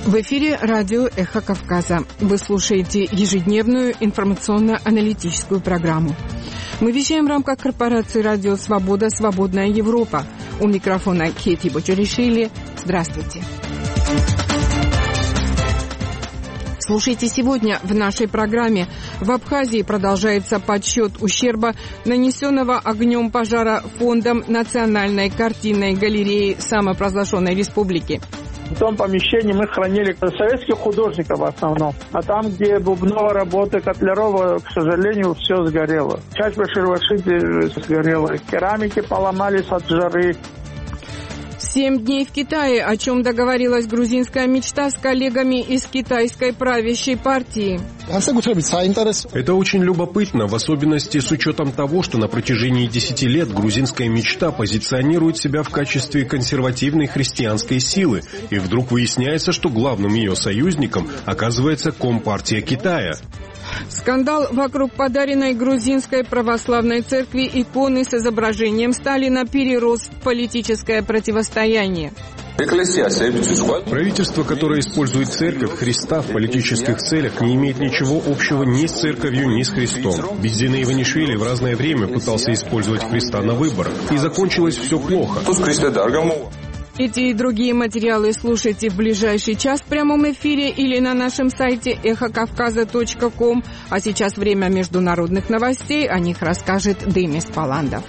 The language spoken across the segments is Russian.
В эфире радио «Эхо Кавказа». Вы слушаете ежедневную информационно-аналитическую программу. Мы вещаем в рамках корпорации «Радио Свобода. Свободная Европа». У микрофона Кети Бочаришвили. Здравствуйте. Слушайте сегодня в нашей программе. В Абхазии продолжается подсчет ущерба, нанесенного огнем пожара фондом Национальной картинной галереи самопровозглашенной республики. В том помещении мы хранили советских художников в основном. А там, где Бубнова работа, Котлярова, к сожалению, все сгорело. Часть Башир-Вашиди сгорела. Керамики поломались от жары. 7 дней в Китае, о чем договорилась грузинская мечта с коллегами из китайской правящей партии. Это очень любопытно, в особенности с учетом того, что на протяжении 10 лет грузинская мечта позиционирует себя в качестве консервативной христианской силы, и вдруг выясняется, что главным ее союзником оказывается Компартия Китая. Скандал вокруг подаренной грузинской православной церкви иконы с изображением Сталина перерос в политическое противостояние. Правительство, которое использует церковь Христа в политических целях, не имеет ничего общего ни с церковью, ни с Христом. Бедзина Иванишвили в разное время пытался использовать Христа на выборах, и закончилось все плохо. Эти и другие материалы слушайте в ближайший час в прямом эфире или на нашем сайте эхокавказа.ком. А сейчас время международных новостей. О них расскажет Демис Паландов.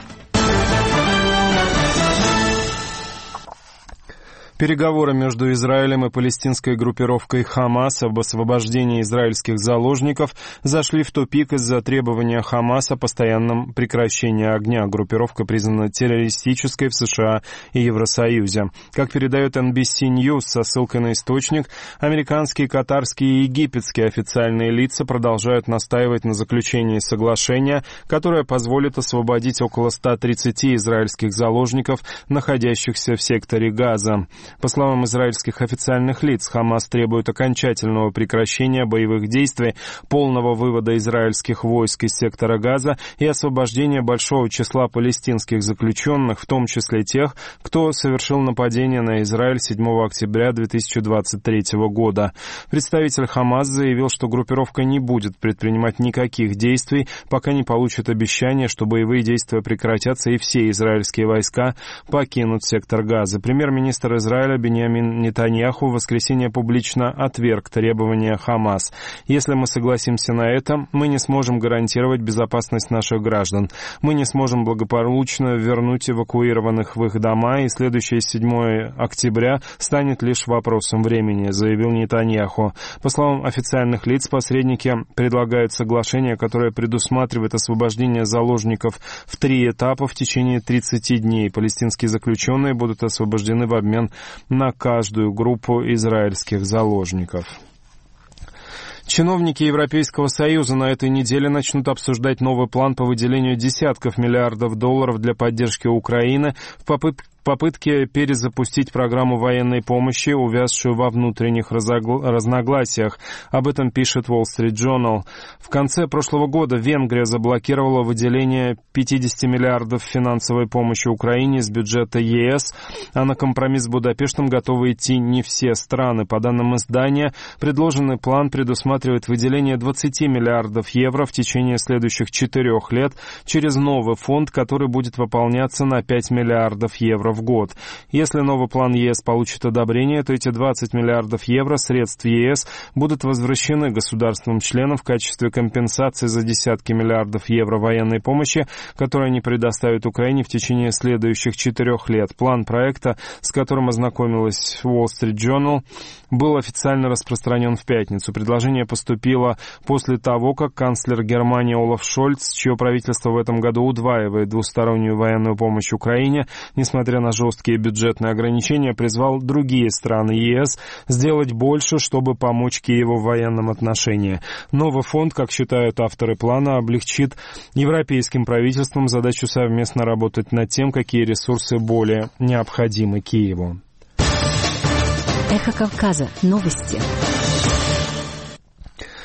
Переговоры между Израилем и палестинской группировкой «Хамас» об освобождении израильских заложников зашли в тупик из-за требования «Хамас» о постоянном прекращении огня. Группировка признана террористической в США и Евросоюзе. Как передает NBC News со ссылкой на источник, американские, катарские и египетские официальные лица продолжают настаивать на заключении соглашения, которое позволит освободить около 130 израильских заложников, находящихся в секторе Газа. По словам израильских официальных лиц, Хамас требует окончательного прекращения боевых действий, полного вывода израильских войск из сектора Газа и освобождения большого числа палестинских заключенных, в том числе тех, кто совершил нападение на Израиль 7 октября 2023 года. Представитель Хамас заявил, что группировка не будет предпринимать никаких действий, пока не получит обещание, что боевые действия прекратятся и все израильские войска покинут сектор Газа. Премьер-министр Израиля Биньямин Нетаньяху в воскресенье публично отверг требования Хамас. «Если мы согласимся на это, мы не сможем гарантировать безопасность наших граждан. Мы не сможем благополучно вернуть эвакуированных в их дома, и следующее 7 октября станет лишь вопросом времени», заявил Нетаньяху. По словам официальных лиц, посредники предлагают соглашение, которое предусматривает освобождение заложников в 3 этапа в течение 30 дней. Палестинские заключенные будут освобождены в обмен на каждую группу израильских заложников. Чиновники Европейского Союза на этой неделе начнут обсуждать новый план по выделению десятков миллиардов долларов для поддержки Украины в попытке перезапустить программу военной помощи, увязшую во внутренних разногласиях. Об этом пишет Wall Street Journal. В конце прошлого года Венгрия заблокировала выделение 50 миллиардов финансовой помощи Украине из бюджета ЕС, а на компромисс с Будапештом готовы идти не все страны. По данным издания, предложенный план предусматривает выделение 20 миллиардов евро в течение следующих 4 лет через новый фонд, который будет выполняться на 5 миллиардов евро в год. Если новый план ЕС получит одобрение, то эти 20 миллиардов евро средств ЕС будут возвращены государствам-членам в качестве компенсации за десятки миллиардов евро военной помощи, которую они предоставят Украине в течение следующих 4 лет. План проекта, с которым ознакомилась Wall Street Journal, был официально распространен в пятницу. Предложение поступило после того, как канцлер Германии Олаф Шольц, чье правительство в этом году удваивает двустороннюю военную помощь Украине, несмотря на жесткие бюджетные ограничения, призвал другие страны ЕС сделать больше, чтобы помочь Киеву в военном отношении. Новый фонд, как считают авторы плана, облегчит европейским правительствам задачу совместно работать над тем, какие ресурсы более необходимы Киеву. Эхо Кавказа. Новости.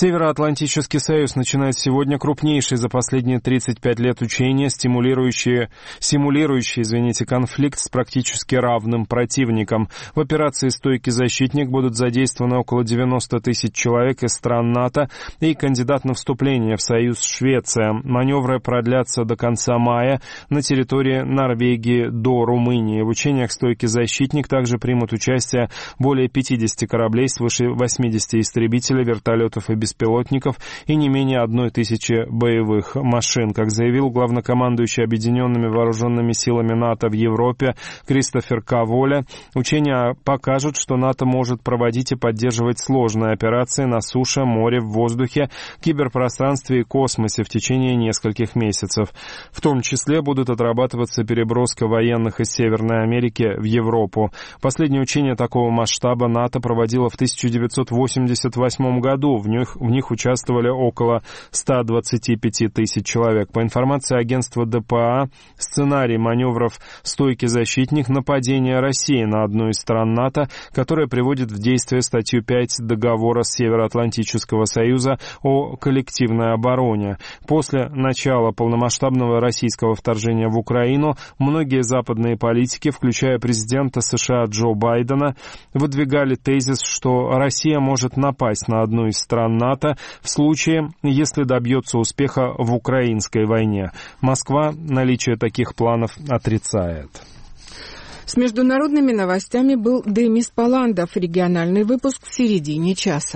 Североатлантический союз начинает сегодня крупнейший за последние 35 лет учения, симулирующие конфликт с практически равным противником. В операции «Стойкий защитник» будут задействованы около 90 тысяч человек из стран НАТО и кандидат на вступление в союз Швеция. Маневры продлятся до конца мая на территории Норвегии до Румынии. В учениях «Стойкий защитник» также примут участие более 50 кораблей, свыше 80 истребителей, вертолетов и беспилотников и не менее 1000 боевых машин. Как заявил главнокомандующий Объединенными вооруженными силами НАТО в Европе Кристофер Каволя, учения покажут, что НАТО может проводить и поддерживать сложные операции на суше, море, в воздухе, киберпространстве и космосе в течение нескольких месяцев. В том числе будут отрабатываться переброска военных из Северной Америки в Европу. Последнее учение такого масштаба НАТО проводило в 1988 году. В них участвовали около 125 тысяч человек. По информации агентства ДПА, сценарий маневров «Стойкий защитник» — нападение России на одну из стран НАТО, которая приводит в действие статью 5 договора Североатлантического союза о коллективной обороне. После начала полномасштабного российского вторжения в Украину многие западные политики, включая президента США Джо Байдена, выдвигали тезис, что Россия может напасть на одну из стран НАТО в случае, если добьется успеха в украинской войне. Москва наличие таких планов отрицает. С международными новостями был Демис Паландов. Региональный выпуск в середине часа.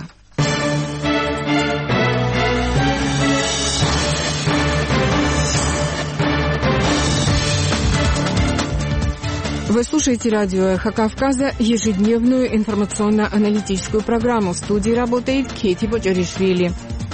Вы слушаете радио «Эхо Кавказа», ежедневную информационно-аналитическую программу. В студии работает Кети Боджаришвили.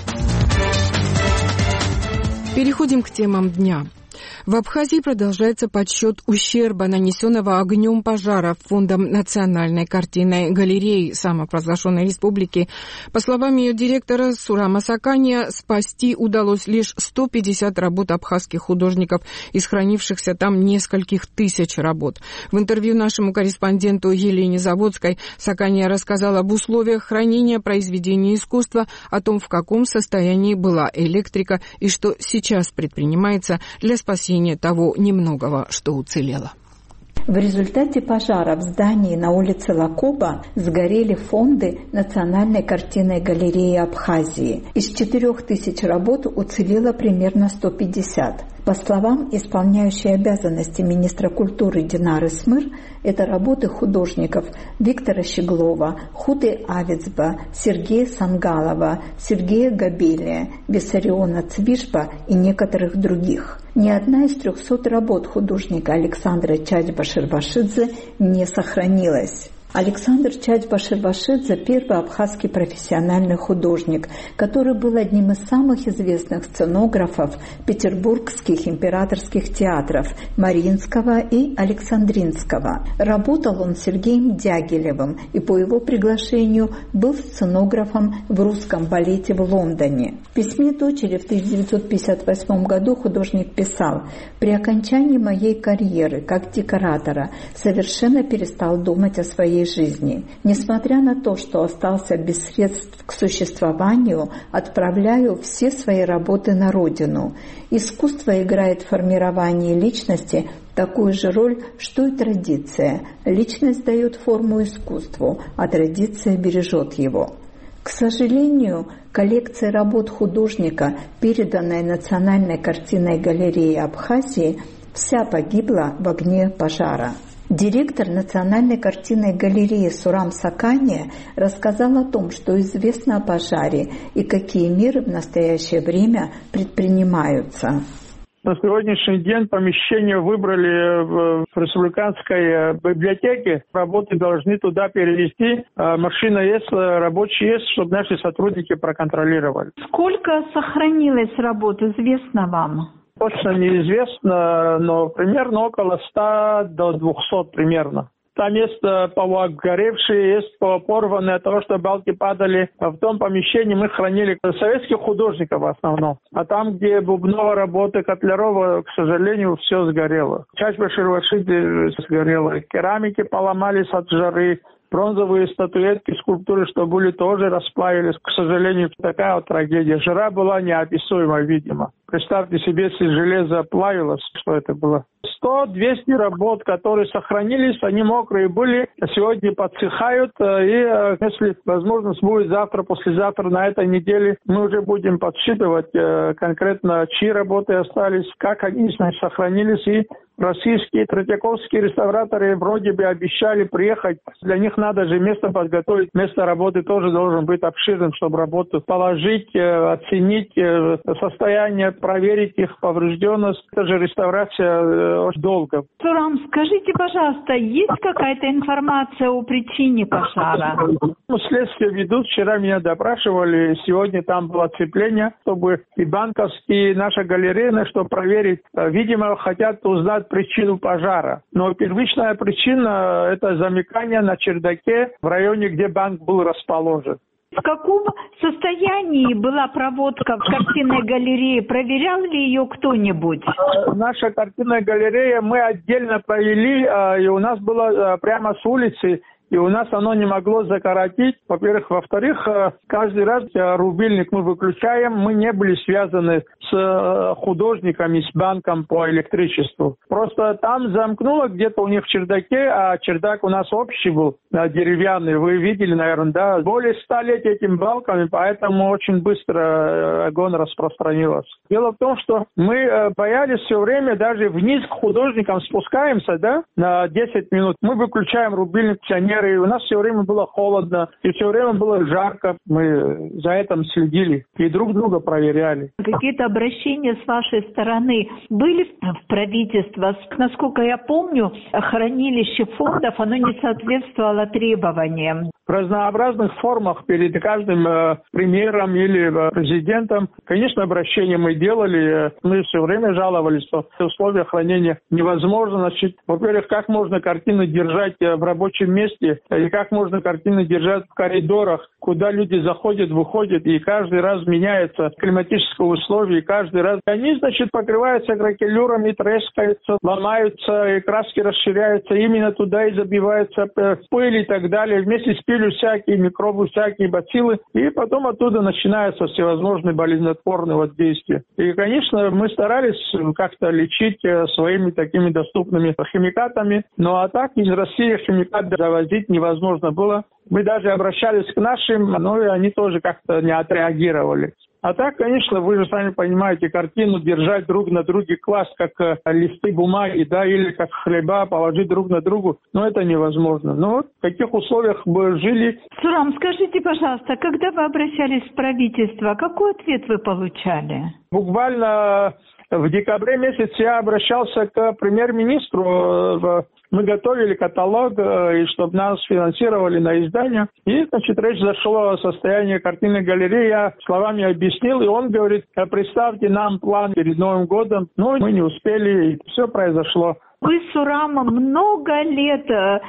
Переходим к темам дня. В Абхазии продолжается подсчет ущерба, нанесенного огнем пожара Фондом национальной картинной галереи самопровозглашенной республики. По словам ее директора Сурама Сакания, спасти удалось лишь 150 работ абхазских художников из хранившихся там нескольких тысяч работ. В интервью нашему корреспонденту Елене Заводской Сакания рассказал об условиях хранения произведений искусства, о том, в каком состоянии была электрика и что сейчас предпринимается для спасения того немногого, что уцелело. В результате пожара в здании на улице Лакоба сгорели фонды Национальной картинной галереи Абхазии. Из 4000 работ уцелело примерно 150. По словам исполняющей обязанности министра культуры Динары Смыр, это работы художников Виктора Щеглова, Худы Авицба, Сергея Сангалова, Сергея Габелия, Виссариона Цвишба и некоторых других. Ни одна из 300 работ художника Александра Чачба-Шервашидзе не сохранилась. Александр Чачба-Шервашидзе – первый абхазский профессиональный художник, который был одним из самых известных сценографов петербургских императорских театров Мариинского и Александринского. Работал он с Сергеем Дягилевым и по его приглашению был сценографом в русском балете в Лондоне. В письме дочери в 1958 году художник писал: «При окончании моей карьеры как декоратора совершенно перестал думать о своей жизни. Несмотря на то, что остался без средств к существованию, отправляю все свои работы на родину. Искусство играет в формировании личности такую же роль, что и традиция. Личность дает форму искусству, а традиция бережет его». К сожалению, коллекция работ художника, переданная Национальной картинной галерее Абхазии, вся погибла в огне пожара. Директор Национальной картинной галереи Сурам Сакания рассказал о том, что известно о пожаре и какие меры в настоящее время предпринимаются. На сегодняшний день помещение выбрали в республиканской библиотеке. Работы должны туда перевести. Машина есть, рабочие есть, чтобы наши сотрудники проконтролировали. Сколько сохранилось работ, известно вам? Точно неизвестно, но примерно около 100 до 200 примерно. Там есть полуобгоревшие, есть порванные от того, что балки падали. В том помещении мы хранили советских художников в основном. А там, где бубновая работа Котлярова, к сожалению, все сгорело. Чачба-Шервашидзе сгорела. Керамики поломались от жары. бронзовые статуэтки, скульптуры, что были, тоже расплавились. К сожалению, такая вот трагедия. Жара была неописуема, видимо. Представьте себе, если железо плавилось, что это было. 100-200 работ, которые сохранились, они мокрые были, сегодня подсыхают, и если возможность будет завтра, послезавтра, на этой неделе, мы уже будем подсчитывать конкретно, чьи работы остались, как они сохранились, и российские, третьяковские реставраторы вроде бы обещали приехать. Для них надо же место подготовить. Место работы тоже должен быть обширным, чтобы работу положить, оценить состояние, проверить их поврежденность. Это же реставрация очень долго. Сурам, скажите, пожалуйста, есть какая-то информация о причине пожара? Следствие ведут. Вчера меня допрашивали. Сегодня там было оцепление, чтобы и банковские, и наша галерея, чтобы проверить. Видимо, хотят узнать причину пожара. Но первичная причина – это замыкание на чердаке в районе, где банк был расположен. В каком состоянии была проводка в картинной галерее? Проверял ли ее кто-нибудь? Наша картинная галерея мы отдельно провели, и у нас было прямо с улицы, и у нас оно не могло закоротить. Во-первых. Во-вторых, каждый раз рубильник мы выключаем. Мы не были связаны с художниками, с банком по электричеству. Просто там замкнуло где-то у них в чердаке, а чердак у нас общий был, деревянный. Вы видели, наверное, да? Более 100 лет этим балками, поэтому очень быстро огонь распространился. Дело в том, что мы боялись все время, даже вниз к художникам спускаемся, да, на 10 минут. Мы выключаем рубильник, пионеры. И у нас все время было холодно, и все время было жарко. Мы за этим следили и друг друга проверяли. Какие-то обращения с вашей стороны были в правительство? Насколько я помню, хранилище фондов, оно не соответствовало требованиям. В разнообразных формах перед каждым премьером или президентом. Конечно, обращения мы делали. Мы все время жаловались, что условия хранения невозможно. Значит, во-первых, как можно картины держать в рабочем месте, и как можно картины держать в коридорах, куда люди заходят, выходят, и каждый раз меняется климатические условия, и каждый раз они, значит, покрываются кракелюрами, трескаются, ломаются, и краски расширяются, именно туда и забиваются пыль и так далее. Вместе с пылью всякие микробы, всякие бациллы, и потом оттуда начинаются всевозможные болезнетворные воздействия. И, конечно, мы старались как-то лечить своими такими доступными химикатами, но а так из России химикаты завозить невозможно было. Мы даже обращались к нашим, но и они тоже как-то не отреагировали. А так, конечно, вы же сами понимаете, картину держать друг на друге класть, как листы бумаги, да, или как хлеба положить друг на другу, но это невозможно. Но вот в каких условиях мы жили. Сурам, скажите, пожалуйста, когда вы обращались в правительство, какой ответ вы получали? Буквально в декабре месяце я обращался к премьер-министру. Мы готовили каталог, и чтобы нас финансировали на издание. И, значит, речь зашла о состоянии картинной галереи. Я словами объяснил, и он говорит, представьте нам план перед Новым годом. Но мы не успели, и все произошло. Вы с Сурамом много лет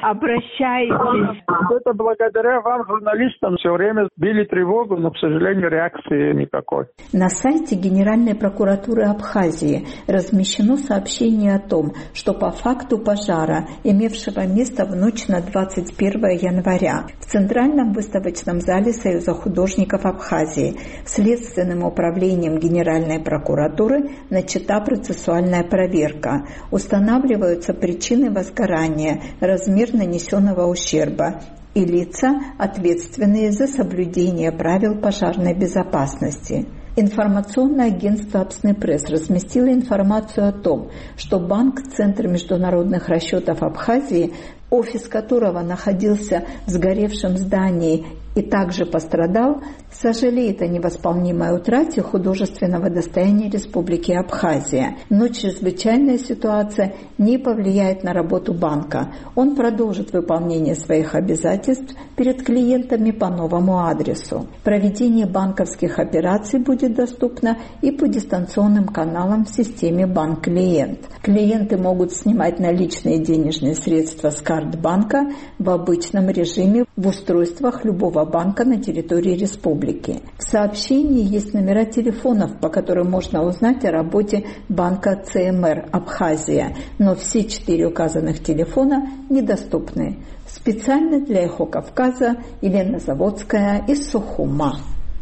обращаетесь. Это благодаря вам, журналистам, все время били тревогу, но, к сожалению, реакции никакой. На сайте Генеральной прокуратуры Абхазии размещено сообщение о том, что по факту пожара, имевшего место в ночь на 21 января, в Центральном выставочном зале Союза художников Абхазии Следственным управлением Генеральной прокуратуры начата процессуальная проверка. Устанавливается причины возгорания, размер нанесенного ущерба и лица, ответственные за соблюдение правил пожарной безопасности. Информационное агентство «Абснепресс» разместило информацию о том, что банк «Центр международных расчетов Абхазии», офис которого находился в сгоревшем здании и также пострадал, сожалеет о невосполнимой утрате художественного достояния Республики Абхазия. Но чрезвычайная ситуация не повлияет на работу банка. Он продолжит выполнение своих обязательств перед клиентами по новому адресу. Проведение банковских операций будет доступно и по дистанционным каналам в системе «Банк-клиент». Клиенты могут снимать наличные денежные средства с карт банка в обычном режиме в устройствах любого банка на территории республики. В сообщении есть номера телефонов, по которым можно узнать о работе банка ЦМР Абхазия, но все 4 указанных телефона недоступны. Специально для «Эхо Кавказа» Елена Заводская из Сухума.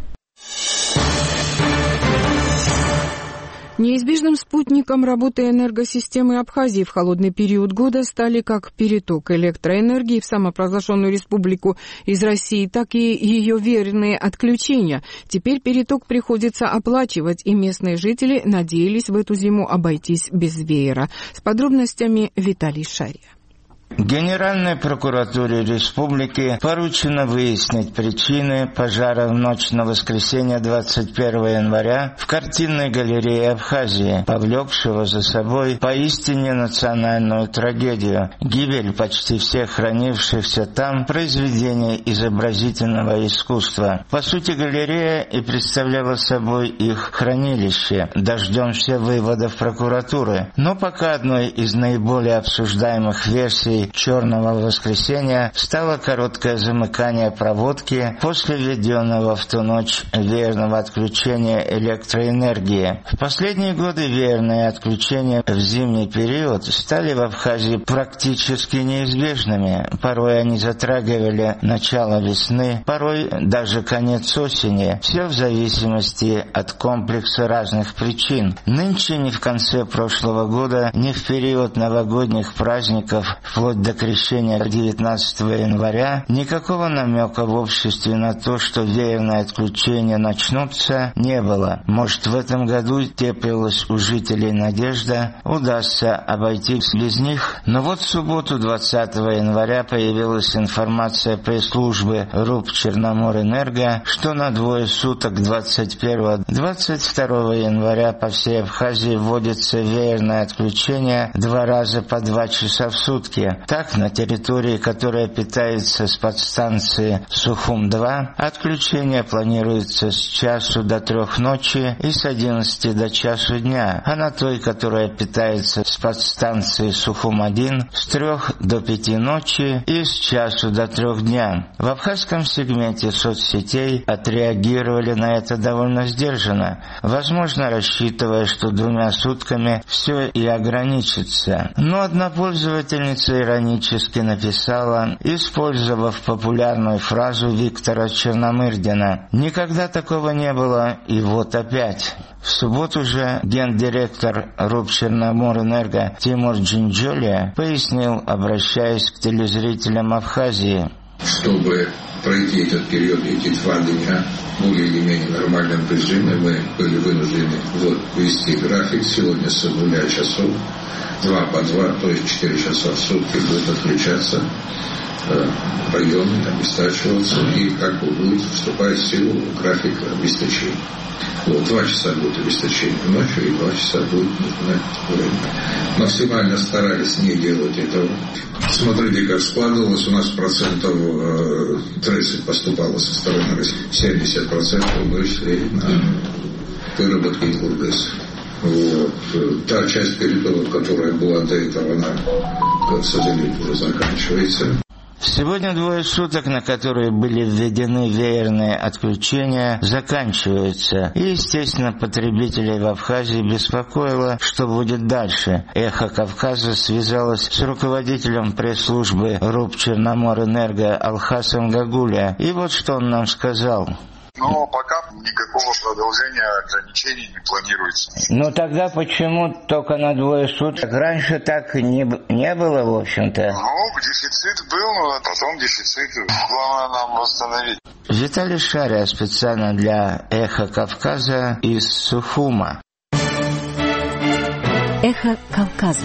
Неизбежным спутником работы энергосистемы Абхазии в холодный период года стали как переток электроэнергии в самопровозглашенную республику из России, так и ее верные отключения. Теперь переток приходится оплачивать, и местные жители надеялись в эту зиму обойтись без веера. С подробностями Виталий Шария. Генеральной прокуратуре республики поручено выяснить причины пожара в ночь на воскресенье 21 января в картинной галерее Абхазии, повлекшего за собой поистине национальную трагедию – гибель почти всех хранившихся там произведений изобразительного искусства. По сути, галерея и представляла собой их хранилище. Дождемся выводов прокуратуры. Но пока одной из наиболее обсуждаемых версий «Черного воскресенья» стало короткое замыкание проводки после введенного в ту ночь веерного отключения электроэнергии. В последние годы веерные отключения в зимний период стали в Абхазии практически неизбежными. Порой они затрагивали начало весны, порой даже конец осени. Все в зависимости от комплекса разных причин. Нынче ни в конце прошлого года, ни в период новогодних праздников, вплоть до крещения 19 января, никакого намека в обществе на то, что веерные отключения начнутся, не было. Может, в этом году теплилась у жителей надежда, удастся обойтись без них. Но вот в субботу 20 января появилась информация пресс-службы РУП «Черноморэнерго», что на двое суток 21-22 января по всей Абхазии вводится веерное отключение 2 раза по 2 часа в сутки. Так, на территории, которая питается с подстанции Сухум-2, отключение планируется с часу до 3 ночи и с 11 до часу дня, а на той, которая питается с подстанции Сухум-1, с 3 до 5 ночи и с часу до 3 дня. В абхазском сегменте соцсетей отреагировали на это довольно сдержанно, возможно, рассчитывая, что 2 сутками все и ограничится. Но одна пользовательница иронически написала, использовав популярную фразу Виктора Черномырдина: «Никогда такого не было, и вот опять». В субботу же гендиректор РУП «Черноморэнерго» Тимур Джинджолия пояснил, обращаясь к телезрителям Абхазии: чтобы пройти этот период, эти 2 дня более или менее нормальном режиме, мы были вынуждены ввести график. Сегодня с 0 часов 2 по 2, то есть 4 часа в сутки будет отключаться районы, обестачиваться, и как бы будет вступать в силу график обесточения. 2 часа будет обесточение ночью, и 2 часа будет время. Максимально старались не делать этого. Смотрите, как складывалось. У нас процентов трессы поступало со стороны России. 70% мы шли на выработки ИЛГС. Та часть перетоков, которая была до этого, она, к сожалению, уже заканчивается. Сегодня 2 суток, на которые были введены веерные отключения, заканчиваются. И, естественно, потребителей в Абхазии беспокоило, что будет дальше. «Эхо Кавказа» связалось с руководителем пресс-службы РУП «Черноморэнерго» Алхасом Гагуля. И вот что он нам сказал. Но пока никакого продолжения ограничений не планируется. Ну тогда почему только на 2 суток? Раньше так не было, в общем-то. Ну, дефицит был, но потом дефицит. Главное нам восстановить. Виталий Шария специально для «Эхо Кавказа» из Сухума. «Эхо Кавказа».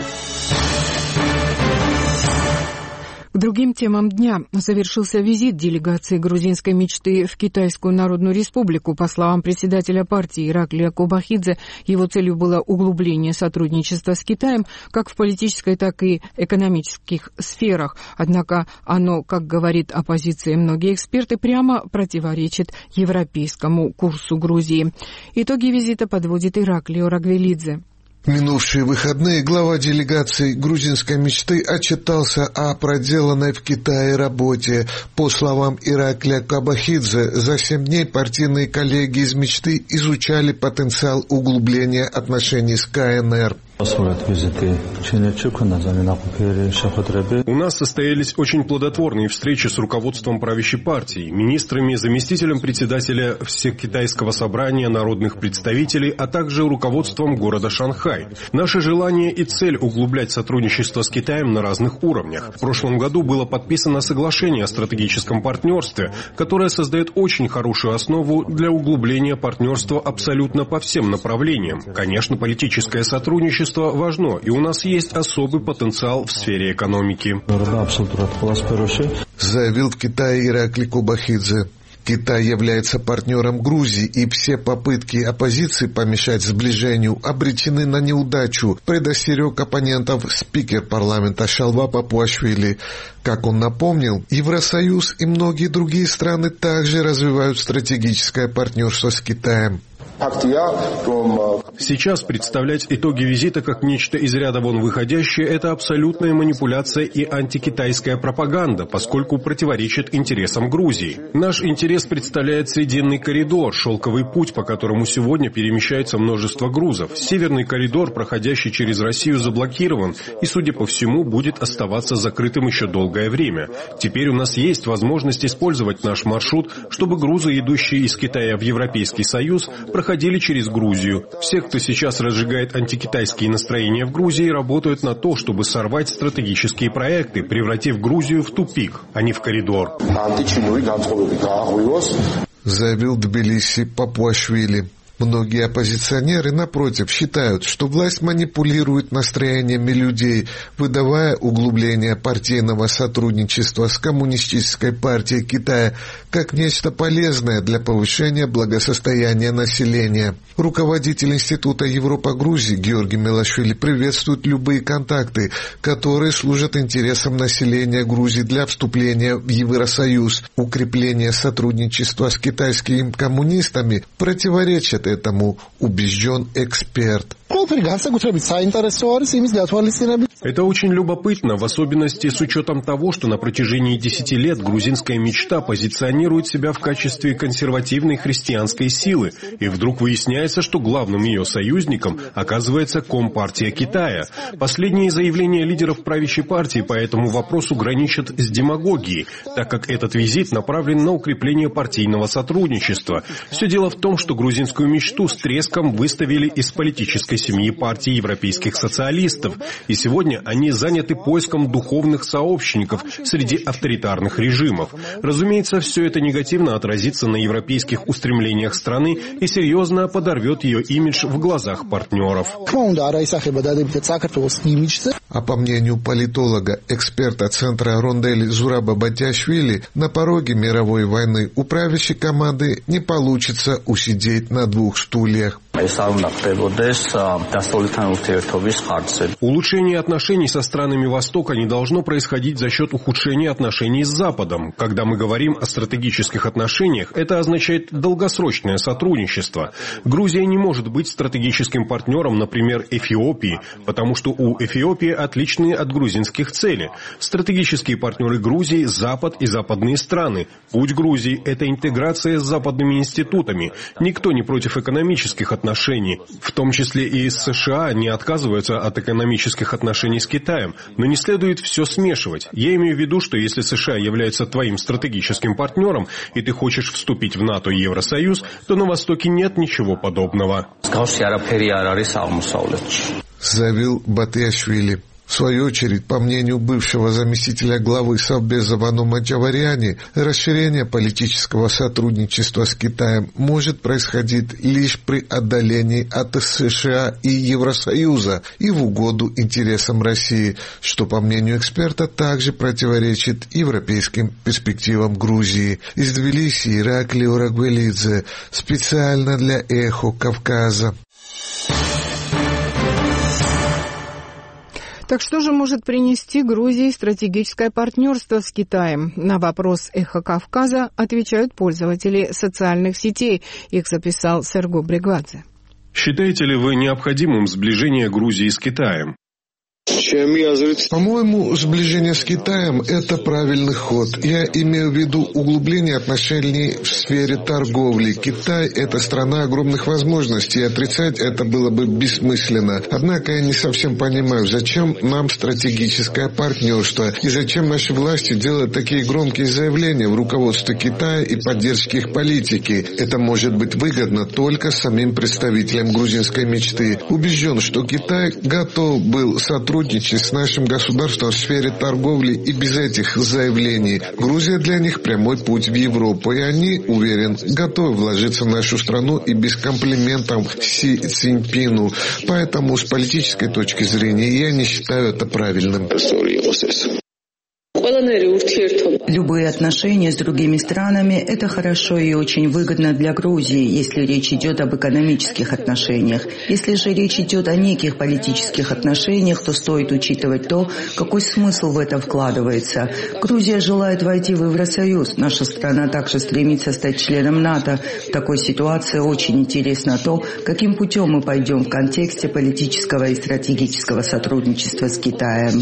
К другим темам дня завершился визит делегации грузинской мечты в Китайскую Народную Республику. По словам председателя партии Ираклия Кобахидзе, его целью было углубление сотрудничества с Китаем как в политической, так и экономических сферах. Однако оно, как говорит оппозиция, многие эксперты, прямо противоречит европейскому курсу Грузии. Итоги визита подводит Ираклио Рагвелидзе. В минувшие выходные глава делегации грузинской мечты отчитался о проделанной в Китае работе. По словам Ираклия Кобахидзе, за 7 дней партийные коллеги из мечты изучали потенциал углубления отношений с КНР. У нас состоялись очень плодотворные встречи с руководством правящей партии, министрами, заместителем председателя Всекитайского собрания народных представителей, а также руководством города Шанхай. Наше желание и цель углублять сотрудничество с Китаем на разных уровнях. В прошлом году было подписано соглашение о стратегическом партнерстве, которое создает очень хорошую основу для углубления партнерства абсолютно по всем направлениям. Конечно, политическое сотрудничество важно, и у нас есть особый потенциал в сфере экономики. Заявил в Китае Иракли Кобахидзе. Китай является партнером Грузии, и все попытки оппозиции помешать сближению обречены на неудачу, предостерег оппонентов спикер парламента Шалва Папуашвили. Как он напомнил, Евросоюз и многие другие страны также развивают стратегическое партнерство с Китаем. Сейчас представлять итоги визита как нечто из ряда вон выходящее – это абсолютная манипуляция и антикитайская пропаганда, поскольку противоречит интересам Грузии. Наш интерес представляет Срединный коридор, шелковый путь, по которому сегодня перемещается множество грузов. Северный коридор, проходящий через Россию, заблокирован и, судя по всему, будет оставаться закрытым еще долгое время. Теперь у нас есть возможность использовать наш маршрут, чтобы грузы, идущие из Китая в Европейский Союз, проходили через Грузию. Все, кто сейчас разжигает антикитайские настроения в Грузии, работают на то, чтобы сорвать стратегические проекты, превратив Грузию в тупик, а не в коридор. Заявил Тбилиси Папуашвили. Многие оппозиционеры, напротив, считают, что власть манипулирует настроениями людей, выдавая углубление партийного сотрудничества с Коммунистической партией Китая как нечто полезное для повышения благосостояния населения. Руководитель Института Европа Грузии Георгий Мелашвили приветствует любые контакты, которые служат интересам населения Грузии для вступления в Евросоюз. Укрепление сотрудничества с китайскими коммунистами противоречит этому, убежден эксперт. Это очень любопытно, в особенности с учетом того, что на протяжении 10 лет грузинская мечта позиционирует себя в качестве консервативной христианской силы, и вдруг выясняется, что главным ее союзником оказывается Компартия Китая. Последние заявления лидеров правящей партии по этому вопросу граничат с демагогией, так как этот визит направлен на укрепление партийного сотрудничества. Все дело в том, что грузинскую мечту с треском выставили из политической семьи партии европейских социалистов, и сегодня они заняты поиском духовных сообщников среди авторитарных режимов. Разумеется, все это негативно отразится на европейских устремлениях страны и серьезно подорвет ее имидж в глазах партнеров. А по мнению политолога, эксперта Центра Рондели Зураба Батяшвили, на пороге мировой войны у правящей команды не получится усидеть на двух стульях. Улучшение отношений со странами Востока не должно происходить за счет ухудшения отношений с Западом. Когда мы говорим о стратегических отношениях, это означает долгосрочное сотрудничество. Грузия не может быть стратегическим партнером, например, Эфиопии, потому что у Эфиопии отличные от грузинских цели. Стратегические партнеры Грузии – Запад и западные страны. Путь Грузии – это интеграция с западными институтами. Никто не против экономических отношений, в том числе и США не отказываются от экономических отношений с Китаем, но не следует все смешивать. Я имею в виду, что если США является твоим стратегическим партнером, и ты хочешь вступить в НАТО и Евросоюз, то на Востоке нет ничего подобного. Заявил Батяшвили. В свою очередь, по мнению бывшего заместителя главы Совбеза Вано Маджаваряни, расширение политического сотрудничества с Китаем может происходить лишь при отдалении от США и Евросоюза и в угоду интересам России, что, по мнению эксперта, также противоречит европейским перспективам Грузии. Из Тбилиси Иракли Урагвелидзе, специально для «Эхо Кавказа». Так что же может принести Грузии стратегическое партнерство с Китаем? На вопрос «Эхо Кавказа» отвечают пользователи социальных сетей. Их записал Серго Бригвадзе. Считаете ли вы необходимым сближение Грузии с Китаем? По-моему, сближение с Китаем – это правильный ход. Я имею в виду углубление отношений в сфере торговли. Китай – это страна огромных возможностей, и отрицать это было бы бессмысленно. Однако я не совсем понимаю, зачем нам стратегическое партнерство, и зачем наши власти делают такие громкие заявления в руководстве Китая и поддержке их политики. Это может быть выгодно только самим представителям грузинской мечты. Убежден, что Китай готов был сотрудничать с нашим государством в сфере торговли и без этих заявлений. Грузия для них прямой путь в Европу, и они, уверен, готовы вложиться в нашу страну и без комплиментов Си Цзиньпину. Поэтому с политической точки зрения я не считаю это правильным. Любые отношения с другими странами – это хорошо и очень выгодно для Грузии, если речь идет об экономических отношениях. Если же речь идет о неких политических отношениях, то стоит учитывать то, какой смысл в это вкладывается. Грузия желает войти в Евросоюз. Наша страна также стремится стать членом НАТО. В такой ситуации очень интересно то, каким путем мы пойдем в контексте политического и стратегического сотрудничества с Китаем.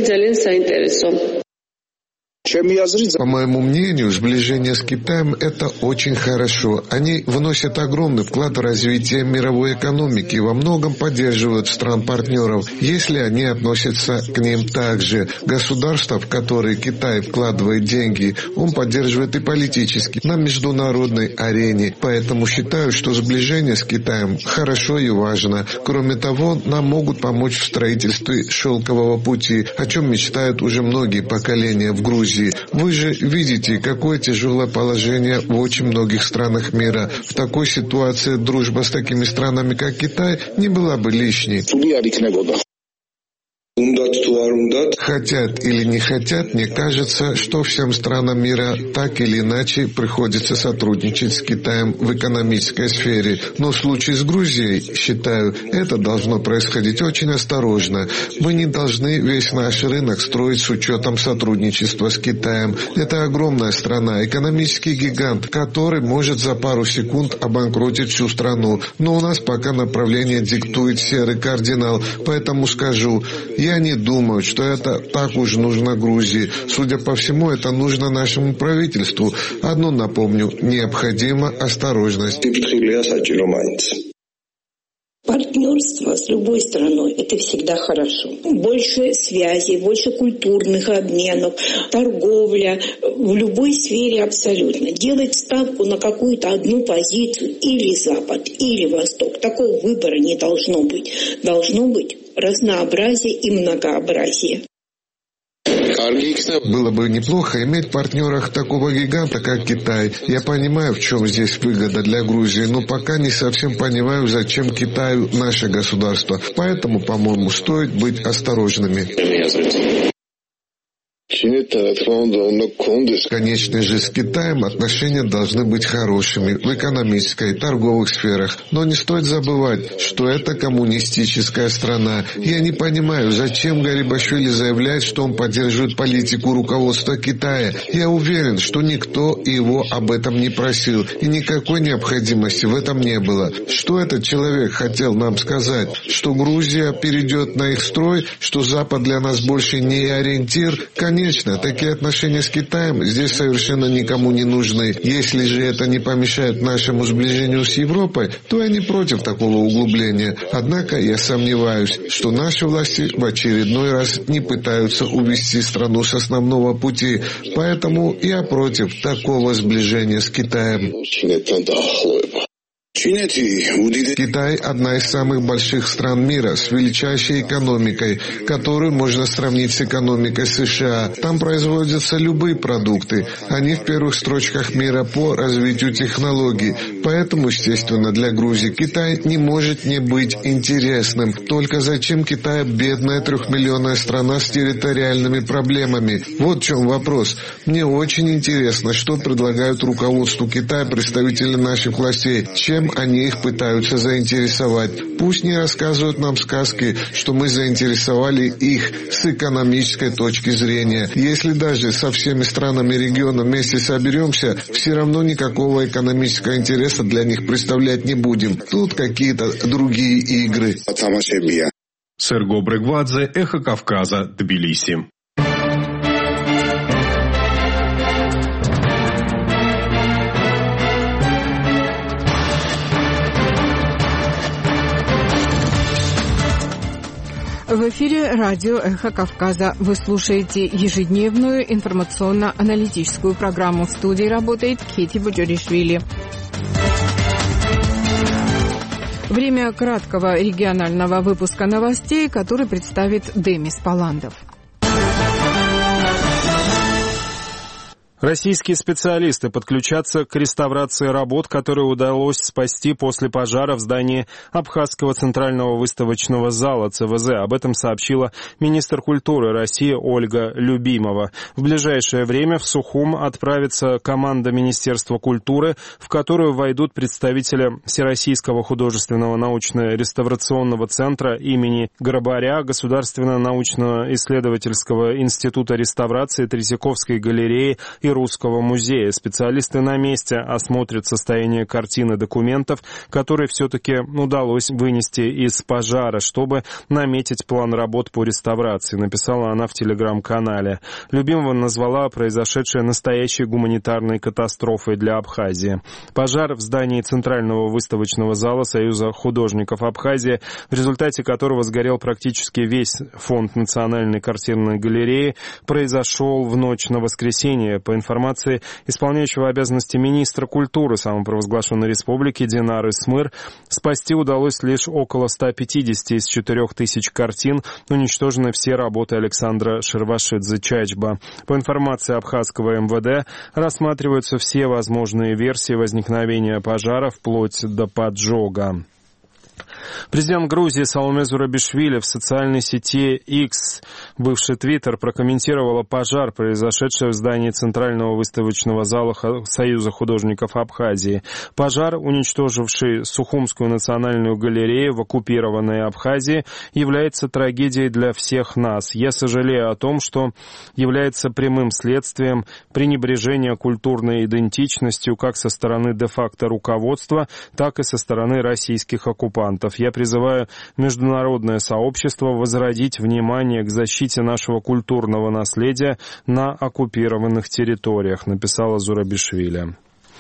По моему мнению, сближение с Китаем – это очень хорошо. Они вносят огромный вклад в развитие мировой экономики и во многом поддерживают стран-партнеров, если они относятся к ним так же. Государства, в которые Китай вкладывает деньги, он поддерживает и политически, на международной арене. Поэтому считаю, что сближение с Китаем хорошо и важно. Кроме того, нам могут помочь в строительстве шелкового пути, о чем мечтают уже многие поколения в Грузии. Вы же видите, какое тяжелое положение в очень многих странах мира. В такой ситуации дружба с такими странами, как Китай, не была бы лишней. Хотят или не хотят, мне кажется, что всем странам мира так или иначе приходится сотрудничать с Китаем в экономической сфере. Но в случае с Грузией, считаю, это должно происходить очень осторожно. Мы не должны весь наш рынок строить с учетом сотрудничества с Китаем. Это огромная страна, экономический гигант, который может за пару секунд обанкротить всю страну. Но у нас пока направление диктует серый кардинал, поэтому скажу, я не думаю, что это так уж нужно Грузии. Судя по всему, это нужно нашему правительству. Одно напомню, необходима осторожность. Партнерство с любой страной – это всегда хорошо. Больше связей, больше культурных обменов, торговля в любой сфере абсолютно. Делать ставку на какую-то одну позицию или Запад, или Восток. Такого выбора не должно быть. Должно быть разнообразие и многообразие. Было бы неплохо иметь в партнерах такого гиганта, как Китай. Я понимаю, в чем здесь выгода для Грузии, но пока не совсем понимаю, зачем Китаю наше государство. Поэтому, по-моему, стоит быть осторожными. Конечно же, с Китаем отношения должны быть хорошими в экономической, торговых сферах. Но не стоит забывать, что это коммунистическая страна. Я не понимаю, зачем Гарибашвили заявляет, что он поддерживает политику руководства Китая. Я уверен, что никто его об этом не просил, и никакой необходимости в этом не было. Что этот человек хотел нам сказать? Что Грузия перейдет на их строй, что Запад для нас больше не ориентир? Конечно, такие отношения с Китаем здесь совершенно никому не нужны. Если же это не помешает нашему сближению с Европой, то я не против такого углубления. Однако я сомневаюсь, что наши власти в очередной раз не пытаются увести страну с основного пути. Поэтому я против такого сближения с Китаем. Китай – одна из самых больших стран мира с величайшей экономикой, которую можно сравнить с экономикой США. Там производятся любые продукты. Они в первых строчках мира по развитию технологий. Поэтому, естественно, для Грузии Китай не может не быть интересным. Только зачем Китаю бедная 3-миллионная страна с территориальными проблемами? Вот в чем вопрос. Мне очень интересно, что предлагают руководству Китая представители наших властей. Чем они их пытаются заинтересовать. Пусть не рассказывают нам сказки, что мы заинтересовали их с экономической точки зрения. Если даже со всеми странами региона вместе соберемся, все равно никакого экономического интереса для них представлять не будем. Тут какие-то другие игры. Серго Брегвадзе, Эхо Кавказа, Тбилиси. В эфире радио «Эхо Кавказа». Вы слушаете ежедневную информационно-аналитическую программу. В студии работает Кити Буджоришвили. Время краткого регионального выпуска новостей, который представит Демис Паландов. Российские специалисты подключатся к реставрации работ, которые удалось спасти после пожара в здании Абхазского центрального выставочного зала ЦВЗ. Об этом сообщила министр культуры России Ольга Любимова. В ближайшее время в Сухум отправится команда Министерства культуры, в которую войдут представители Всероссийского художественного научно-реставрационного центра имени Грабаря, Государственного научно-исследовательского института реставрации, Третьяковской галереи и Русского музея. Специалисты на месте осмотрят состояние картин и документов, которые все-таки удалось вынести из пожара, чтобы наметить план работ по реставрации, написала она в телеграм-канале. Любимова назвала произошедшее настоящей гуманитарной катастрофой для Абхазии. Пожар в здании Центрального выставочного зала Союза художников Абхазии, в результате которого сгорел практически весь фонд Национальной картинной галереи, произошел в ночь на воскресенье. По информации исполняющего обязанности министра культуры самопровозглашенной республики Динары Смыр, спасти удалось лишь около 150 из 4000 картин, уничтожены все работы Александра Шервашидзе-Чачба. По информации абхазского МВД, рассматриваются все возможные версии возникновения пожара вплоть до поджога. Президент Грузии Саломе Зурабишвили в социальной сети X, бывший Твиттер, прокомментировала пожар, произошедший в здании Центрального выставочного зала Союза художников Абхазии. Пожар, уничтоживший Сухумскую национальную галерею в оккупированной Абхазии, является трагедией для всех нас. Я сожалею о том, что является прямым следствием пренебрежения культурной идентичностью как со стороны де-факто руководства, так и со стороны российских оккупантов. Я призываю международное сообщество возродить внимание к защите нашего культурного наследия на оккупированных территориях, написала Зурабишвили.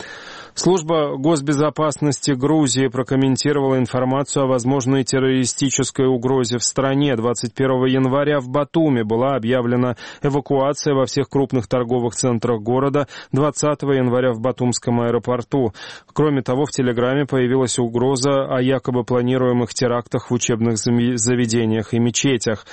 Служба госбезопасности Грузии прокомментировала информацию о возможной террористической угрозе в стране. 21 января в Батуми была объявлена эвакуация во всех крупных торговых центрах города, 20 января в Батумском аэропорту. Кроме того, в Телеграме появилась угроза о якобы планируемых терактах в учебных заведениях и мечетях.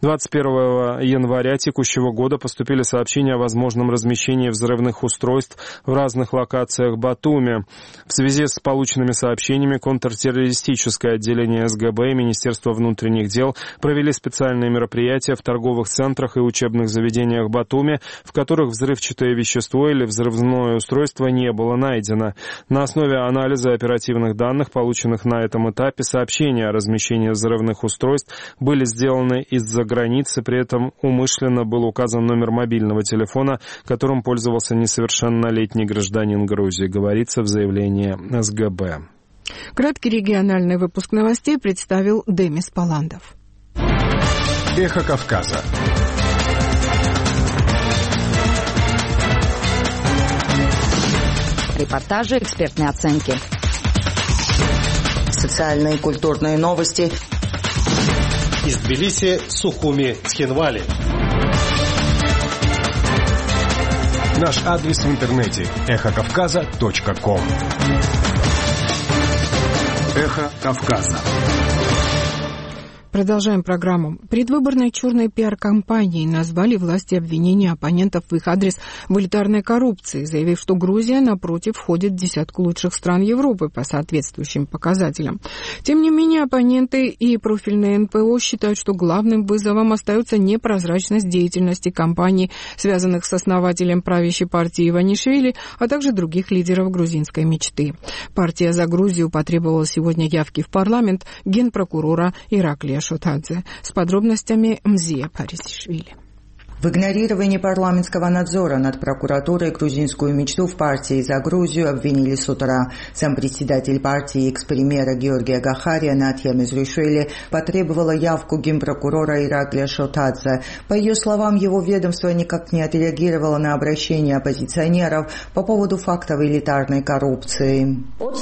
21 января текущего года поступили сообщения о возможном размещении взрывных устройств в разных локациях Батуми. В связи с полученными сообщениями контртеррористическое отделение СГБ и Министерство внутренних дел провели специальные мероприятия в торговых центрах и учебных заведениях Батуми, в которых взрывчатое вещество или взрывное устройство не было найдено. На основе анализа оперативных данных, полученных на этом этапе, сообщения о размещении взрывных устройств были сделаны из-за границы, при этом умышленно был указан номер мобильного телефона, которым пользовался несовершеннолетний гражданин Грузии, говорится в заявлении СГБ. Краткий региональный выпуск новостей представил Демис Паландов. Эхо Кавказа. Репортажи, экспертные оценки. Социальные и культурные новости. Из Тбилиси, Сухуми, Цхинвали. Наш адрес в интернете эхокавказа.ком. Эхо Кавказа. Продолжаем программу. Предвыборной черной пиар-компанией назвали власти обвинения оппонентов в их адрес в элитарной коррупции, заявив, что Грузия, напротив, входит в десятку лучших стран Европы по соответствующим показателям. Тем не менее, оппоненты и профильные НПО считают, что главным вызовом остается непрозрачность деятельности компаний, связанных с основателем правящей партии Иванишвили, а также других лидеров грузинской мечты. Партия «За Грузию» потребовала сегодня явки в парламент генпрокурора Ираклия Шотадзе. С подробностями Мзия Парисишвили. В игнорировании парламентского надзора над прокуратурой грузинскую мечту в партии «За Грузию» обвинили с утра. Зампредседатель партии экс-премьера Георгия Гахария Натья Мезришвили потребовала явку генпрокурора Ираклия Шотадзе. По ее словам, его ведомство никак не отреагировало на обращение оппозиционеров по поводу фактов элитарной коррупции.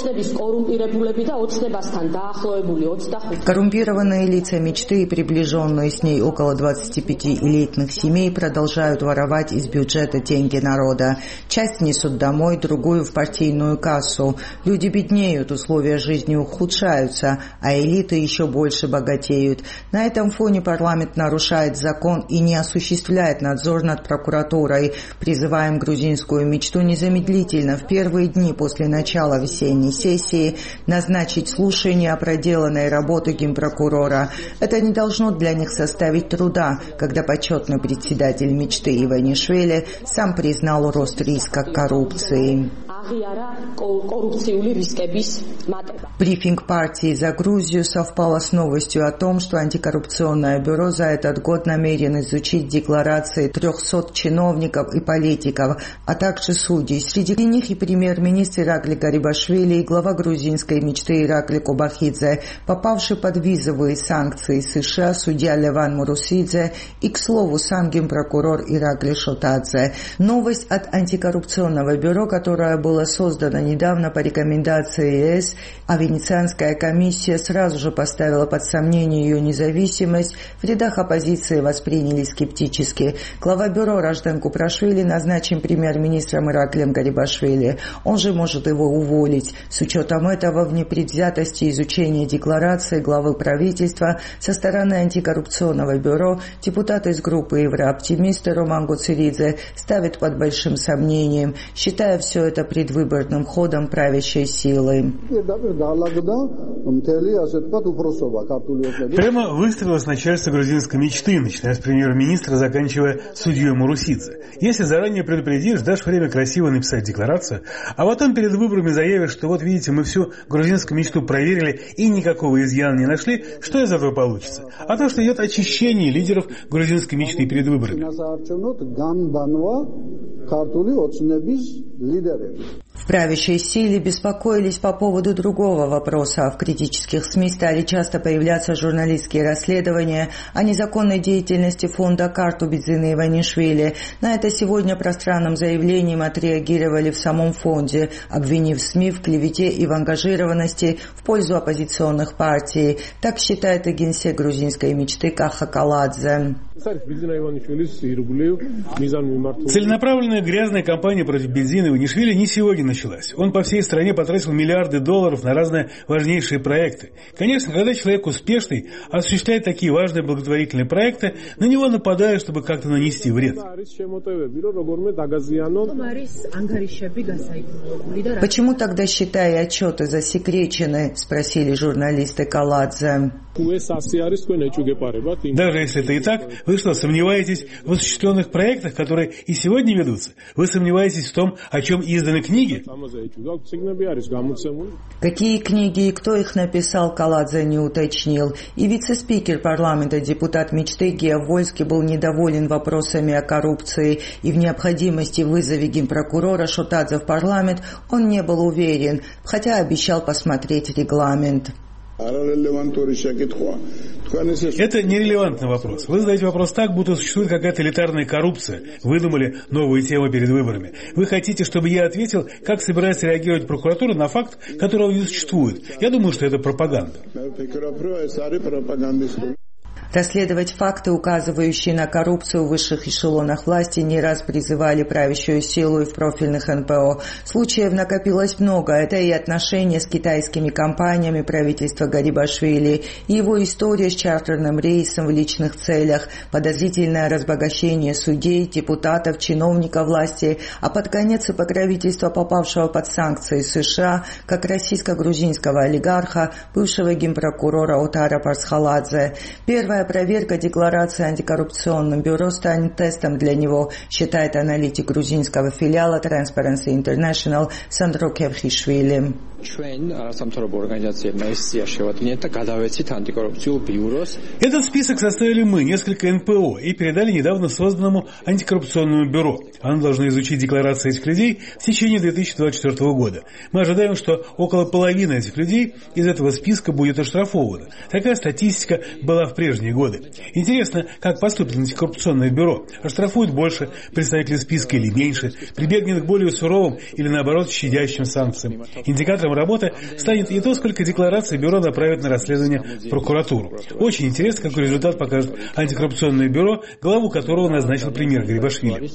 Коррумпированные лица мечты и приближенные с ней около 25 элитных семей продолжают воровать из бюджета деньги народа. Часть несут домой, другую в партийную кассу. Люди беднеют, условия жизни ухудшаются, а элиты еще больше богатеют. На этом фоне парламент нарушает закон и не осуществляет надзор над прокуратурой. Призываем грузинскую мечту незамедлительно в первые дни после начала весенней сессии назначить слушание о проделанной работе генпрокурора. Это не должно для них составить труда, когда почетный председатель мечты Иванишвили сам признал рост риска коррупции. Брифинг партии «За Грузию» совпало с новостью о том, что антикоррупционное бюро за этот год намерен изучить декларации 300 чиновников и политиков, а также судей. Среди них и премьер-министр Иракли Гарибашвили, и глава грузинской мечты Иракли Кобахидзе, попавший под визовые санкции США судья Леван Мурусидзе и, к слову, сам генпрокурор Иракли Шотадзе. Новость от антикоррупционного бюро, которое было создано недавно по рекомендации ЕС, а Венецианская комиссия сразу же поставила под сомнение ее независимость, в рядах оппозиции восприняли скептически. Глава бюро Ражден Купрашвили назначен премьер-министром Ираклием Гарибашвили. Он же может его уволить. С учетом этого, в непредвзятости изучения декларации главы правительства со стороны антикоррупционного бюро депутат из группы «Еврооптимисты» Роман Гоцеридзе ставит под большим сомнением, считая все это предвыборным ходом правящей силы. Прямо выставилось начальство грузинской мечты, начиная с премьер-министра, заканчивая судьей Мурусидзе. Если заранее предупредишь, дашь время красиво написать декларацию, а потом перед выборами заявишь, что вот видите, мы всю грузинскую мечту проверили и никакого изъяна не нашли, что из этого получится? А то, что идет очищение лидеров грузинской мечты перед выборами. В правящей силе беспокоились по поводу другого вопроса. В критических СМИ стали часто появляться журналистские расследования о незаконной деятельности фонда «Карту» Бедзины Иванишвили. На это сегодня пространным заявлением отреагировали в самом фонде, обвинив СМИ в клевете и в ангажированности в пользу оппозиционных партий. Так считает и генсек грузинской мечты Каха Каладзе. Целенаправленная грязная кампания против Бедзины Иванишвили не сегодня началась. Он по всей стране потратил миллиарды долларов на разные важнейшие проекты. Конечно, когда человек успешный, осуществляет такие важные благотворительные проекты, на него нападают, чтобы как-то нанести вред. Почему тогда счета и отчеты засекречены, спросили журналисты Каладзе. Даже если это и так, вы что, сомневаетесь в осуществленных проектах, которые и сегодня ведутся? Вы сомневаетесь в том, о чем изданы книги? Какие книги и кто их написал, Каладзе не уточнил. И вице-спикер парламента, депутат мечты Гео Вольский был недоволен вопросами о коррупции, и в необходимости вызова генпрокурора Шотадзе в парламент он не был уверен, хотя обещал посмотреть регламент. Это нерелевантный вопрос. Вы задаете вопрос так, будто существует какая-то элитарная коррупция. Выдумали новые темы перед выборами. Вы хотите, чтобы я ответил, как собирается реагировать прокуратура на факт, которого не существует? Я думаю, что это пропаганда. Расследовать факты, указывающие на коррупцию в высших эшелонах власти, не раз призывали правящую силу и в профильных НПО. Случаев накопилось много. Это и отношения с китайскими компаниями правительства Гарибашвили, и его история с чартерным рейсом в личных целях, подозрительное разбогащение судей, депутатов, чиновников власти, а под конец и покровительство попавшего под санкции США, как российско-грузинского олигарха, бывшего генпрокурора Отара Парсхаладзе. Первая проверка декларации антикоррупционным бюро станет тестом для него, считает аналитик грузинского филиала Transparency International Сандро Кевхишвили. Этот список составили мы, несколько НПО, и передали недавно созданному антикоррупционному бюро. Оно должно изучить декларации этих людей в течение 2024 года. Мы ожидаем, что около половины этих людей из этого списка будет оштрафовано. Такая статистика была в прежние годы. Интересно, как поступит антикоррупционное бюро. Оштрафует больше представителей списка или меньше, прибегнет к более суровым или, наоборот, щадящим санкциям. Индикатором работы станет и то, сколько деклараций бюро направит на расследование в прокуратуру. Очень интересно, какой результат покажет антикоррупционное бюро, главу которого назначил премьер Гарибашвили.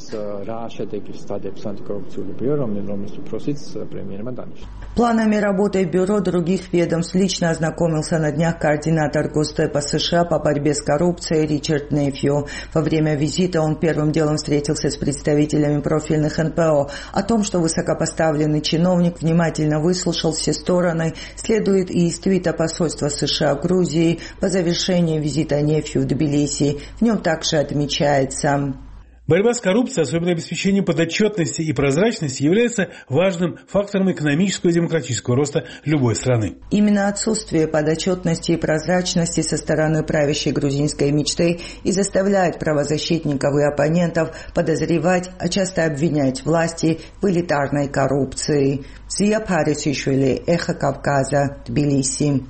Планами работы бюро других ведомств лично ознакомился на днях координатор Госдепа США по борьбе с коррупцией Ричард Нефью. Во время визита он первым делом встретился с представителями профильных НПО. О том, что высокопоставленный чиновник внимательно выслушал все стороны, следует и из твита посольства США в Грузии по завершении визита Нефью в Тбилиси. В нем также отмечается: борьба с коррупцией, особенно обеспечение подотчетности и прозрачности, является важным фактором экономического и демократического роста любой страны. Именно отсутствие подотчетности и прозрачности со стороны правящей грузинской мечты и заставляет правозащитников и оппонентов подозревать, а часто обвинять власти в элитарной коррупции. Зия Парисишвили, Эхо Кавказа, Тбилиси.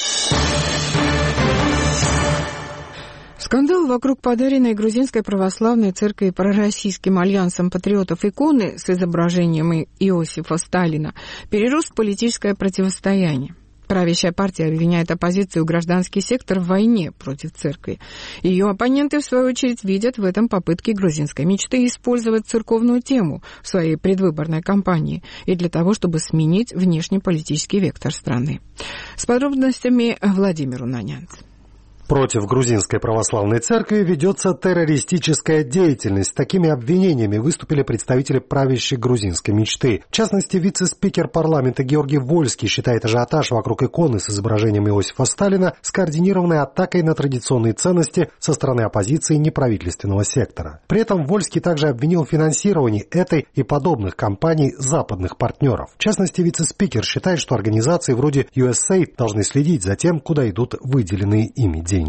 Скандал вокруг подаренной грузинской православной церкви пророссийским альянсом патриотов иконы с изображением Иосифа Сталина перерос в политическое противостояние. Правящая партия обвиняет оппозицию гражданский сектор в войне против церкви. Ее оппоненты, в свою очередь, видят в этом попытки грузинской мечты использовать церковную тему в своей предвыборной кампании и для того, чтобы сменить внешнеполитический вектор страны. С подробностями Владимир Унанянц. Против грузинской православной церкви ведется террористическая деятельность. С такими обвинениями выступили представители правящей грузинской мечты. В частности, вице-спикер парламента Георгий Вольский считает ажиотаж вокруг иконы с изображением Иосифа Сталина скоординированной атакой на традиционные ценности со стороны оппозиции неправительственного сектора. При этом Вольский также обвинил в финансировании этой и подобных кампаний западных партнеров. В частности, вице-спикер считает, что организации вроде USAID должны следить за тем, куда идут выделенные ими деньги.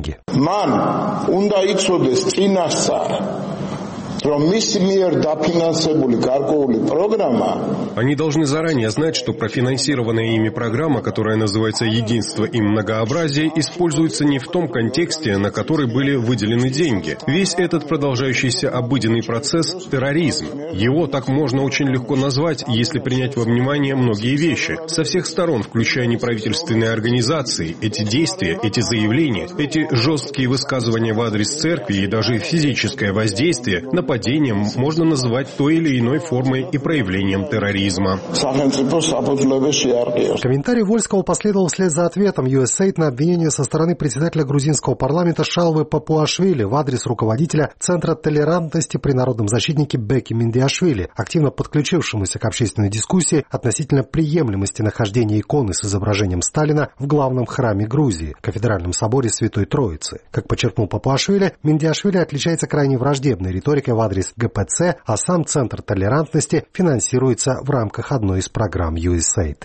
Они должны заранее знать, что профинансированная ими программа, которая называется «Единство и многообразие», используется не в том контексте, на который были выделены деньги. Весь этот продолжающийся обыденный процесс – терроризм. Его так можно очень легко назвать, если принять во внимание многие вещи. Со всех сторон, включая неправительственные организации, эти действия, эти заявления, эти жесткие высказывания в адрес церкви и даже физическое воздействие – нападением можно называть той или иной формой и проявлением терроризма. Комментарий Вольского последовал вслед за ответом USAID на обвинение со стороны председателя грузинского парламента Шалвы Папуашвили в адрес руководителя Центра толерантности при народном защитнике Беки Миндиашвили, активно подключившемуся к общественной дискуссии относительно приемлемости нахождения иконы с изображением Сталина в главном храме Грузии, Кафедральном соборе Святой Троицы. Как подчеркнул Папуашвили, Миндиашвили отличается крайне враждебной риторикой в адрес ГПЦ, а сам Центр толерантности финансируется в рамках одной из программ USAID.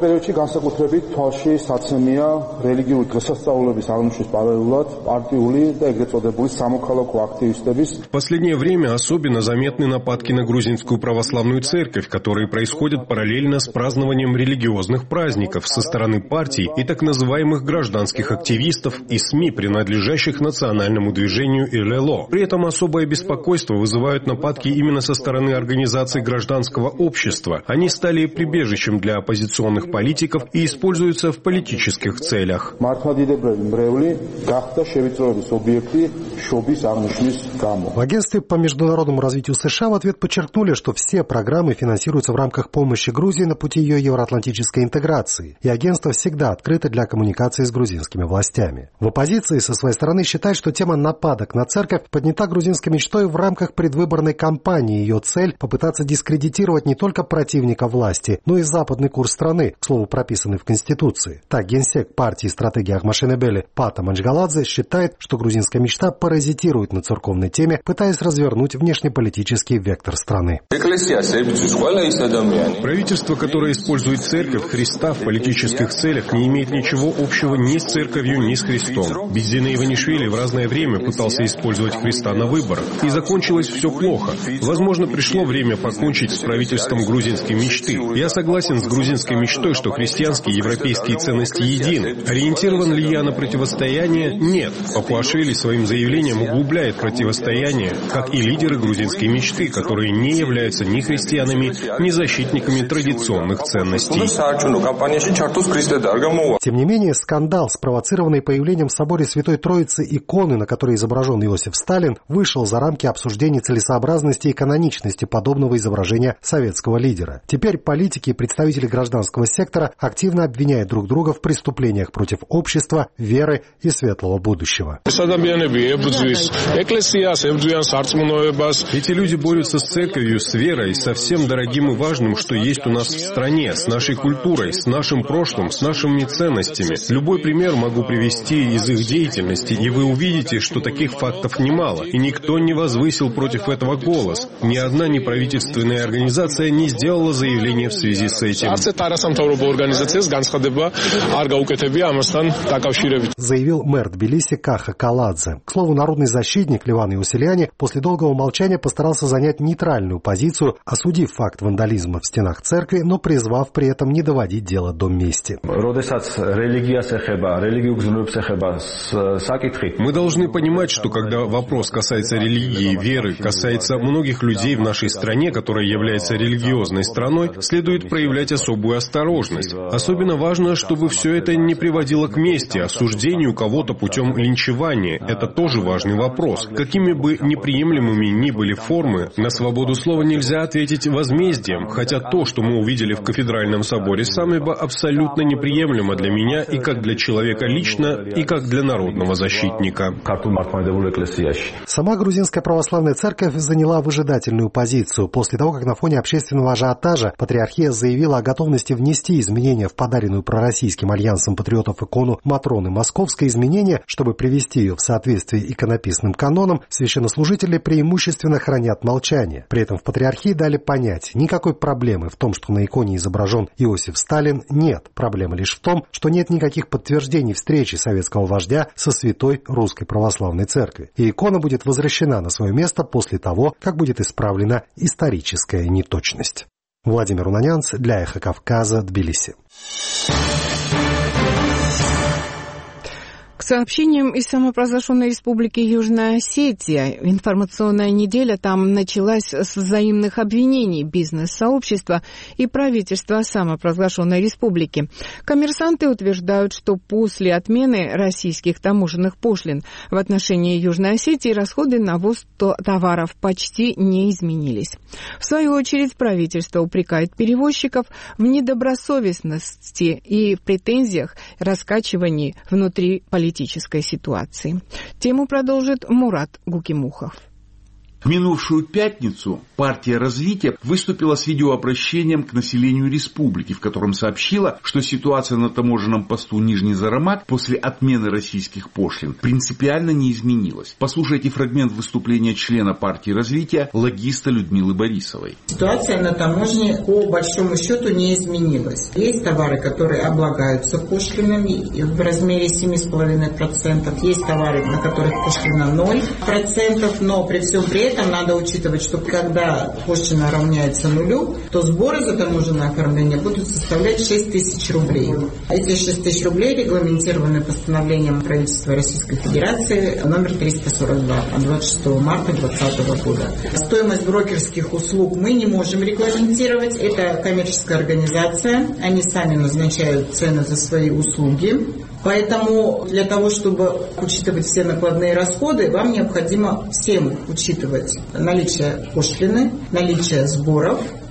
В последнее время особенно заметны нападки на грузинскую православную церковь, которые происходят параллельно с празднованием религиозных праздников со стороны партий и так называемых гражданских активистов и СМИ, принадлежащих национальному движению ИЛЛО. При этом особое беспокойство вызывают нападки именно со стороны организаций гражданского общества. Они стали прибежищем для оппозиционных политиков и используются в политических целях. В агентстве по международному развитию США в ответ подчеркнули, что все программы финансируются в рамках помощи Грузии на пути ее евроатлантической интеграции, и агентство всегда открыто для коммуникации с грузинскими властями. В оппозиции со своей стороны считают, что тема нападок на церковь поднята грузинской мечтой в рамках рамках предвыборной кампании. Ее цель – попытаться дискредитировать не только противника власти, но и западный курс страны, к слову, прописанный в Конституции. Так, генсек партии «Стратегия Ахмашенебели» Пата Манчгаладзе считает, что грузинская мечта паразитирует на церковной теме, пытаясь развернуть внешнеполитический вектор страны. Правительство, которое использует церковь Христа в политических целях, не имеет ничего общего ни с церковью, ни с Христом. Бездина Иванишвили в разное время пытался использовать Христа на выборах, и закончилось все плохо. Возможно, пришло время покончить с правительством грузинской мечты. Я согласен с грузинской мечтой, что христианские и европейские ценности едины. Ориентирован ли я на противостояние? Нет. Папуашвили своим заявлением углубляет противостояние, как и лидеры грузинской мечты, которые не являются ни христианами, ни защитниками традиционных ценностей. Тем не менее, скандал, спровоцированный появлением в соборе Святой Троицы иконы, на которой изображен Иосиф Сталин, вышел за рамки обсуждения целесообразности и каноничности подобного изображения советского лидера. Теперь политики и представители гражданского сектора активно обвиняют друг друга в преступлениях против общества, веры и светлого будущего. Эти люди борются с церковью, с верой, со всем дорогим и важным, что есть у нас в стране, с нашей культурой, с нашим прошлым, с нашими ценностями. Любой пример могу привести из их деятельности, и вы увидите, что таких фактов немало, и никто не возвысил против этого голос. Ни одна неправительственная организация не сделала заявление в связи с этим. Заявил мэр Тбилиси Каха Каладзе. К слову, народный защитник Леван Иосилиани после долгого молчания постарался занять нейтральную позицию, осудив факт вандализма в стенах церкви, но призвав при этом не доводить дело до мести. Мы должны понимать, что когда вопрос касается религии, веры, касается многих людей в нашей стране, которая является религиозной страной, следует проявлять особую осторожность. Особенно важно, чтобы все это не приводило к мести, осуждению кого-то путем линчевания. Это тоже важный вопрос. Какими бы неприемлемыми ни были формы, на свободу слова нельзя ответить возмездием, хотя то, что мы увидели в кафедральном соборе Самеба, абсолютно неприемлемо для меня и как для человека лично, и как для народного защитника. Сама грузинская православная церковь заняла выжидательную позицию. После того, как на фоне общественного ажиотажа патриархия заявила о готовности внести изменения в подаренную пророссийским альянсом патриотов икону Матроны Московской, изменения, чтобы привести ее в соответствие иконописным канонам, священнослужители преимущественно хранят молчание. При этом в патриархии дали понять, никакой проблемы в том, что на иконе изображен Иосиф Сталин, нет. Проблема лишь в том, что нет никаких подтверждений встречи советского вождя со Святой Русской Православной Церкви. И икона будет возвращена на свое место после того, как будет исправлена историческая неточность. Владимир Унанянц для Эхо Кавказа, Тбилиси. К сообщениям из самопровозглашенной республики Южная Осетия, информационная неделя там началась с взаимных обвинений бизнес-сообщества и правительства самопровозглашенной республики. Коммерсанты утверждают, что после отмены российских таможенных пошлин в отношении Южной Осетии расходы на ввоз товаров почти не изменились. В свою очередь, правительство упрекает перевозчиков в недобросовестности и в претензиях раскачиваний внутри политической ситуации. Тему продолжит Мурат Гукимухов. В минувшую пятницу партия развития выступила с видеообращением к населению республики, в котором сообщила, что ситуация на таможенном посту Нижний Зарамат после отмены российских пошлин принципиально не изменилась. Послушайте фрагмент выступления члена партии развития, логиста Людмилы Борисовой. Ситуация на таможне по большому счету не изменилась. Есть товары, которые облагаются пошлинами в размере 7,5%. Есть товары, на которых пошлина 0%, но при всем при этом надо учитывать, что когда пошлина равняется нулю, то сборы за таможенное оформление будут составлять 6 тысяч рублей. Эти 6 тысяч рублей регламентированы постановлением правительства Российской Федерации номер 342 от 26 марта 2020 года. Стоимость брокерских услуг мы не можем регламентировать. Это коммерческая организация. Они сами назначают цены за свои услуги. Поэтому для того, чтобы учитывать все накладные расходы, вам необходимо всем учитывать наличие пошлины, наличие сборов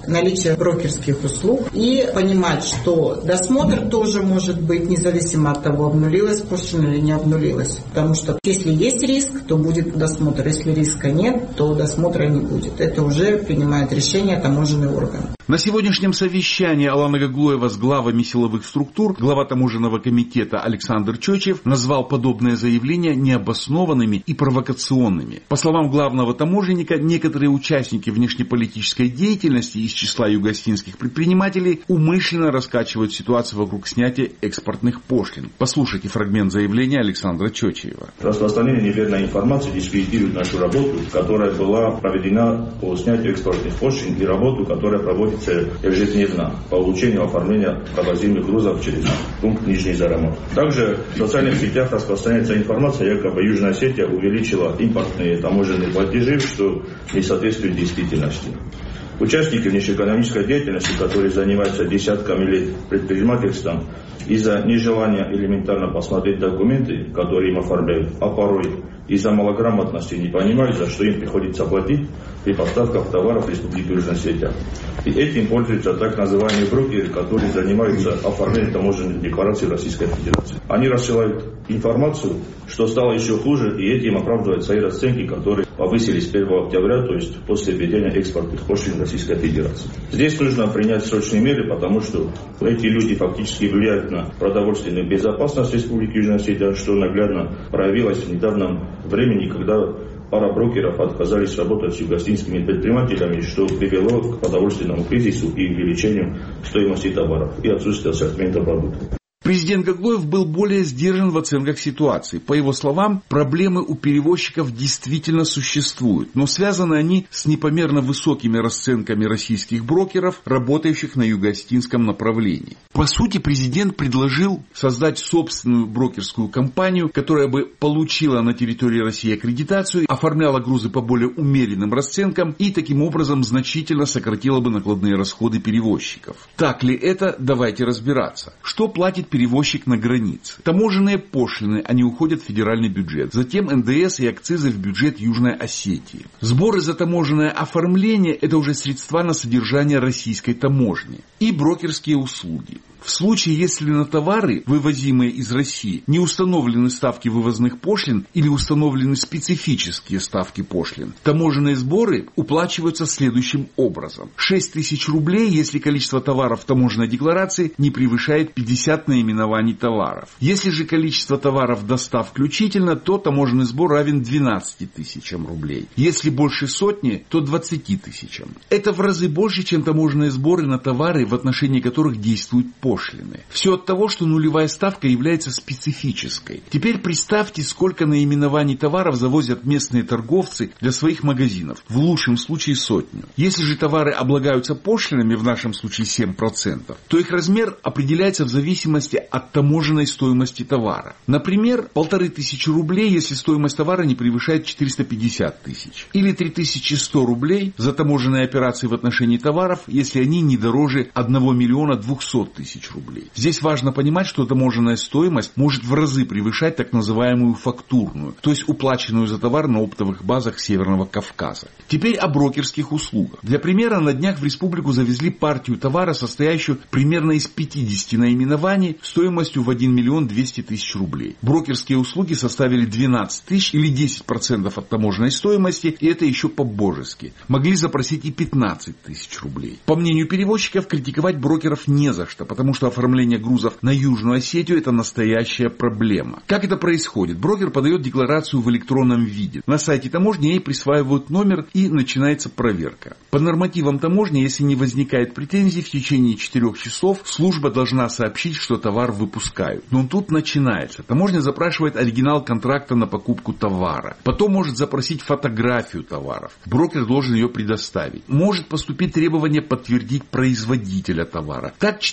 наличие брокерских услуг и понимать, что досмотр тоже может быть независимо от того, обнулилась пошлина или не обнулилась. Потому что если есть риск, то будет досмотр. Если риска нет, то досмотра не будет. Это уже принимает решение таможенный орган. На сегодняшнем совещании Алана Гаглоева с главами силовых структур глава таможенного комитета Александр Чочев назвал подобные заявления необоснованными и провокационными. По словам главного таможенника, некоторые участники внешнеполитической деятельности из числа юго-осетинских предпринимателей умышленно раскачивают ситуацию вокруг снятия экспортных пошлин. Послушайте фрагмент заявления Александра Чочева. Распространение неверной информации дискредитирует нашу работу, которая была проведена по снятию экспортных пошлин, и работу, которая проводится ежедневно по улучшению оформления провозимых грузов через пункт Нижний Зарамот. Также в социальных сетях распространяется информация, якобы Южная Осетия увеличила импортные таможенные платежи, что не соответствует действительности. Участники внешнеэкономической деятельности, которые занимаются десятками лет предпринимательством, из-за нежелания элементарно посмотреть документы, которые им оформляют, а порой из-за малограмотности не понимают, за что им приходится платить при поставках товаров в Республику Южная Осетия. И этим пользуются так называемые брокеры, которые занимаются оформлением таможенных деклараций в Российской Федерации. Они рассылают информацию, что стало еще хуже, и этим оправдывают свои расценки, которые повысились 1 октября, то есть после введения экспортных пошлин в Российской Федерации. Здесь нужно принять срочные меры, потому что эти люди фактически влияют на продовольственную безопасность Республики Южная Осетия, что наглядно проявилось в недавнем времени, когда пара брокеров отказались работать с юго-осетинскими предпринимателями, что привело к продовольственному кризису и увеличению стоимости товаров и отсутствию ассортимента продуктов. Президент Гаглоев был более сдержан в оценках ситуации. По его словам, проблемы у перевозчиков действительно существуют, но связаны они с непомерно высокими расценками российских брокеров, работающих на юго-осетинском направлении. По сути, президент предложил создать собственную брокерскую компанию, которая бы получила на территории России аккредитацию, оформляла грузы по более умеренным расценкам и таким образом значительно сократила бы накладные расходы перевозчиков. Так ли это? Давайте разбираться. Что платит перевозчик на границе? Таможенные пошлины, они уходят в федеральный бюджет. Затем НДС и акцизы в бюджет Южной Осетии. Сборы за таможенное оформление – это уже средства на содержание российской таможни. И брокерские услуги. В случае, если на товары, вывозимые из России, не установлены ставки вывозных пошлин или установлены специфические ставки пошлин, таможенные сборы уплачиваются следующим образом. 6 тысяч рублей, если количество товаров в таможенной декларации не превышает 50 наименований товаров. Если же количество товаров до 100 включительно, то таможенный сбор равен 12 тысячам рублей. Если больше сотни, то 20 тысячам. Это в разы больше, чем таможенные сборы на товары, в отношении которых действуют пошлины. Все от того, что нулевая ставка является специфической. Теперь представьте, сколько наименований товаров завозят местные торговцы для своих магазинов. В лучшем случае 100. Если же товары облагаются пошлинами, в нашем случае 7%, то их размер определяется в зависимости от таможенной стоимости товара. Например, 1500 рублей, если стоимость товара не превышает 450 тысяч. Или 3100 рублей за таможенные операции в отношении товаров, если они не дороже 1 200 000 рублей. Здесь важно понимать, что таможенная стоимость может в разы превышать так называемую фактурную, то есть уплаченную за товар на оптовых базах Северного Кавказа. Теперь о брокерских услугах. Для примера, на днях в республику завезли партию товара, состоящую примерно из 50 наименований стоимостью в 1 200 000 рублей. Брокерские услуги составили 12 тысяч или 10% от таможенной стоимости, и это еще по-божески. Могли запросить и 15 тысяч рублей. По мнению перевозчиков, критиковать брокеров не за что, потому что оформление грузов на Южную Осетию – это настоящая проблема. Как это происходит? Брокер подает декларацию в электронном виде. На сайте таможни ей присваивают номер и начинается проверка. По нормативам таможни, если не возникает претензий, в течение 4 часов служба должна сообщить, что товар выпускают. Но тут начинается. Таможня запрашивает оригинал контракта на покупку товара. Потом может запросить фотографию товаров. Брокер должен ее предоставить. Может поступить требование подтвердить производителя товара. Так 4 часа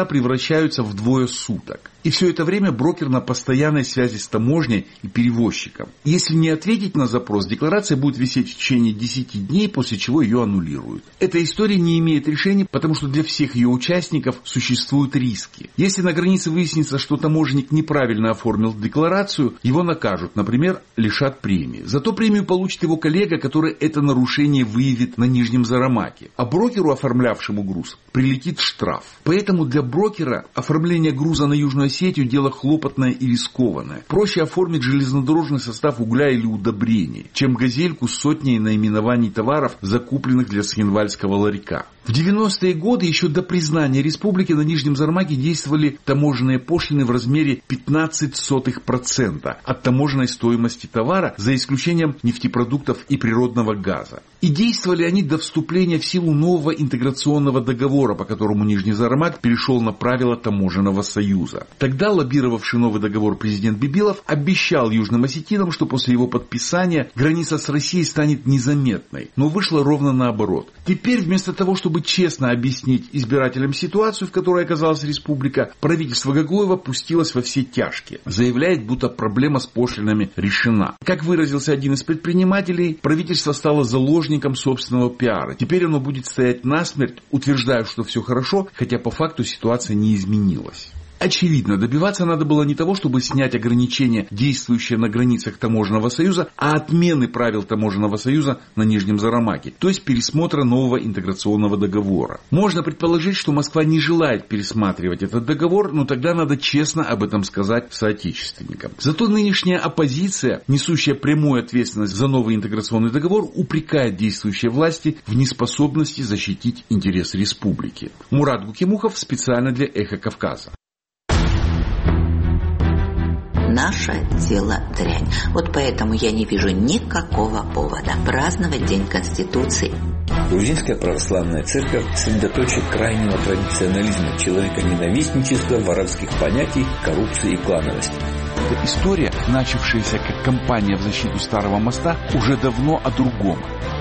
часа превращаются в двое суток. И все это время брокер на постоянной связи с таможней и перевозчиком. Если не ответить на запрос, декларация будет висеть в течение 10 дней, после чего ее аннулируют. Эта история не имеет решения, потому что для всех ее участников существуют риски. Если на границе выяснится, что таможенник неправильно оформил декларацию, его накажут, например, лишат премии. Зато премию получит его коллега, который это нарушение выявит на Нижнем Зарамаке. А брокеру, оформлявшему груз, прилетит штраф. Поэтому для брокера оформление груза на Южную Осетию дело хлопотное и рискованное. Проще оформить железнодорожный состав угля или удобрений, чем газельку с сотней наименований товаров, закупленных для схенвальского ларька. В 90-е годы, еще до признания республики, на Нижнем Зарамаке действовали таможенные пошлины в размере 0,15% от таможенной стоимости товара, за исключением нефтепродуктов и природного газа. И действовали они до вступления в силу нового интеграционного договора, по которому Нижний Зарамак перешел на правила таможенного союза. Тогда лоббировавший новый договор президент Бибилов обещал южным осетинам, что после его подписания граница с Россией станет незаметной. Но вышло ровно наоборот. Теперь вместо того, чтобы честно объяснить избирателям ситуацию, в которой оказалась республика, правительство Гаглоева пустилось во все тяжкие. Заявляет, будто проблема с пошлинами решена. Как выразился один из предпринимателей, правительство стало заложником собственного пиара. Теперь оно будет стоять насмерть, утверждая, что все хорошо, хотя по факту ситуация не изменилась. Очевидно, добиваться надо было не того, чтобы снять ограничения, действующие на границах Таможенного союза, а отмены правил Таможенного союза на Нижнем Зарамаке, то есть пересмотра нового интеграционного договора. Можно предположить, что Москва не желает пересматривать этот договор, но тогда надо честно об этом сказать соотечественникам. Зато нынешняя оппозиция, несущая прямую ответственность за новый интеграционный договор, упрекает действующие власти в неспособности защитить интересы республики. Мурат Гукимухов специально для «Эхо Кавказа». Наше дело дрянь. Вот поэтому я не вижу никакого повода праздновать День Конституции. Грузинская православная церковь средоточие крайнего традиционализма, человеконенавистничества, воровских понятий, коррупции и клановости. Эта история, начавшаяся как кампания в защиту Старого моста, уже давно о другом.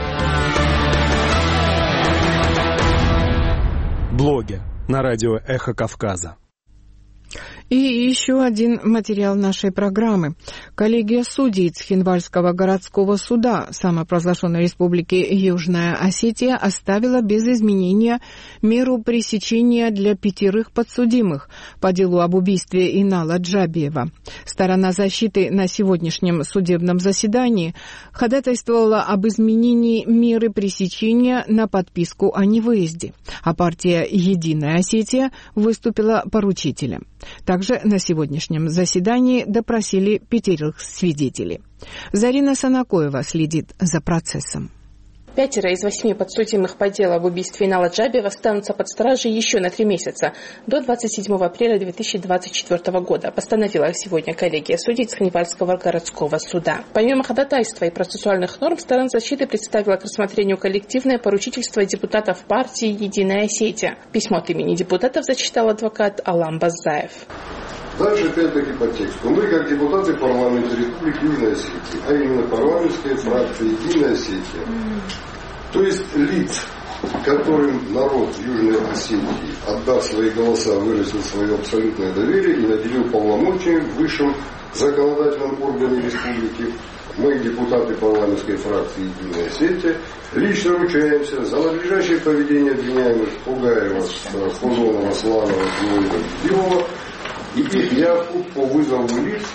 Блоги на радио «Эхо Кавказа». И еще один материал нашей программы. Коллегия судей Цхинвальского городского суда самопровозглашенной республики Южная Осетия оставила без изменения меру пресечения для 5 подсудимых по делу об убийстве Инала Джабиева. Сторона защиты на сегодняшнем судебном заседании ходатайствовала об изменении меры пресечения на подписку о невыезде, а партия «Единая Осетия» выступила поручителем. Также на сегодняшнем заседании допросили 5 свидетелей. Зарина Санакоева следит за процессом. 5 из 8 подсудимых по делу об убийстве Инала Джабиева останутся под стражей еще на 3 месяца, до 27 апреля 2024 года, постановила сегодня коллегия судей Цхинвальского городского суда. Помимо ходатайства и процессуальных норм, сторона защиты представила к рассмотрению коллективное поручительство депутатов партии «Единая Осетия». Письмо от имени депутатов зачитал адвокат Алам Базаев. Дальше опять-таки по тексту. Мы, как депутаты парламента Республики Южная Осетия, а именно парламентская фракция «Единая Осетия», то есть лиц, которым народ Южной Осетии, отдав свои голоса, выразил свое абсолютное доверие и наделил полномочиями в высшем законодательном органе республики, мы, депутаты парламентской фракции «Единая Осетия», лично ручаемся за надлежащее поведение обвиняемых Пугаева, Хузонова, Сланова, Дилова, и их явку по вызову лиц,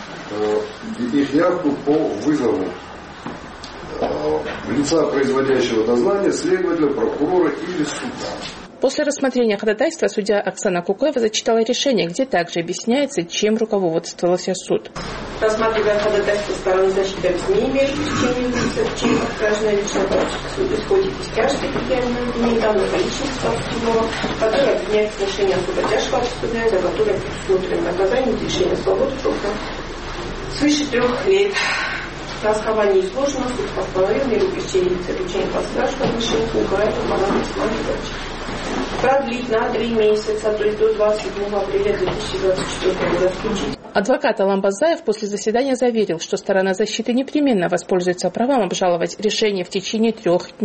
лица, производящего дознание, следователя, прокурора или суда. После рассмотрения ходатайства судья Оксана Кукоева зачитала решение, где также объясняется, чем руководствовался суд. Рассматривая ходатайство стороны защиты объяснения меры пресечения чем отраженное личное практическое суд исходит из тяжких предъявленных обвинений данного личности подсудимого, который обвиняет в совершении особо тяжкого преступления, за которое предусмотрено наказание лишения свободы сроком свыше 3 лет. На основании изложенного суд постановил меру пресечения заключения под стражу отношения Пугаева Марата Исмаиловича продлить на 3 месяца, то есть до 27 апреля 2024 года включить. Адвокат Алам Базаев после заседания заверил, что сторона защиты непременно воспользуется правом обжаловать решение в течение 3 дней.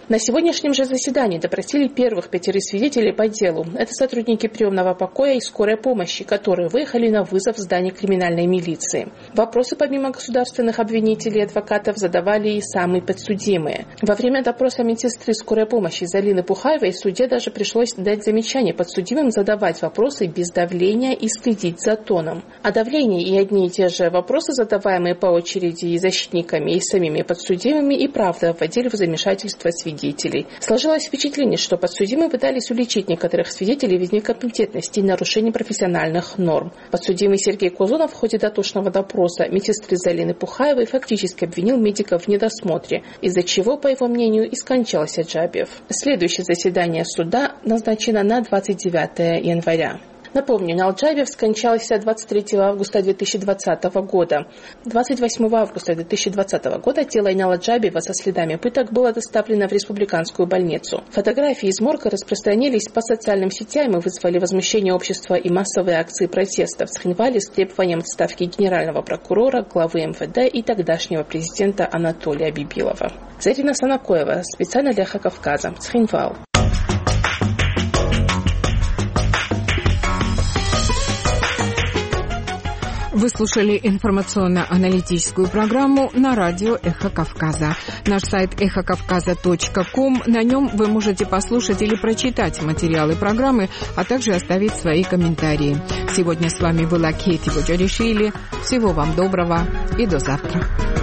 На сегодняшнем же заседании допросили первых 5 свидетелей по делу. Это сотрудники приемного покоя и скорой помощи, которые выехали на вызов в здание криминальной милиции. Вопросы помимо государственных обвинителей и адвокатов задавали и самые подсудимые. Во время допроса медсестры скорой помощи Залины Пухаевой суде даже пришлось дать замечание подсудимым задавать вопросы без давления и следить за тоном. О давлении и одни и те же вопросы, задаваемые по очереди и защитниками, и самими подсудимыми, и правда вводили в замешательство свидетелей. Сложилось впечатление, что подсудимые пытались уличить некоторых свидетелей в некомпетентности и нарушении профессиональных норм. Подсудимый Сергей Кузунов в ходе дотошного допроса медсестры Залины Пухаевой фактически обвинил медиков в недосмотре, из-за чего, по его мнению, и скончался Джабиев. Следующее заседание суда назначено на 29 января. Напомню, Инал Джабиев скончался 23 августа 2020 года. 28 августа 2020 года тело Инала Джабиева со следами пыток было доставлено в республиканскую больницу. Фотографии из морга распространились по социальным сетям и вызвали возмущение общества и массовые акции протеста в Цхинвале с требованием отставки генерального прокурора, главы МВД и тогдашнего президента Анатолия Бибилова. Зарина Санакоева, специально для Эхо Кавказа, Цхинвал. Вы слушали информационно-аналитическую программу на радио «Эхо Кавказа». Наш сайт эхокавказа.ком. На нем вы можете послушать или прочитать материалы программы, а также оставить свои комментарии. Сегодня с вами была Кейти Боджаришвили. Всего вам доброго и до завтра.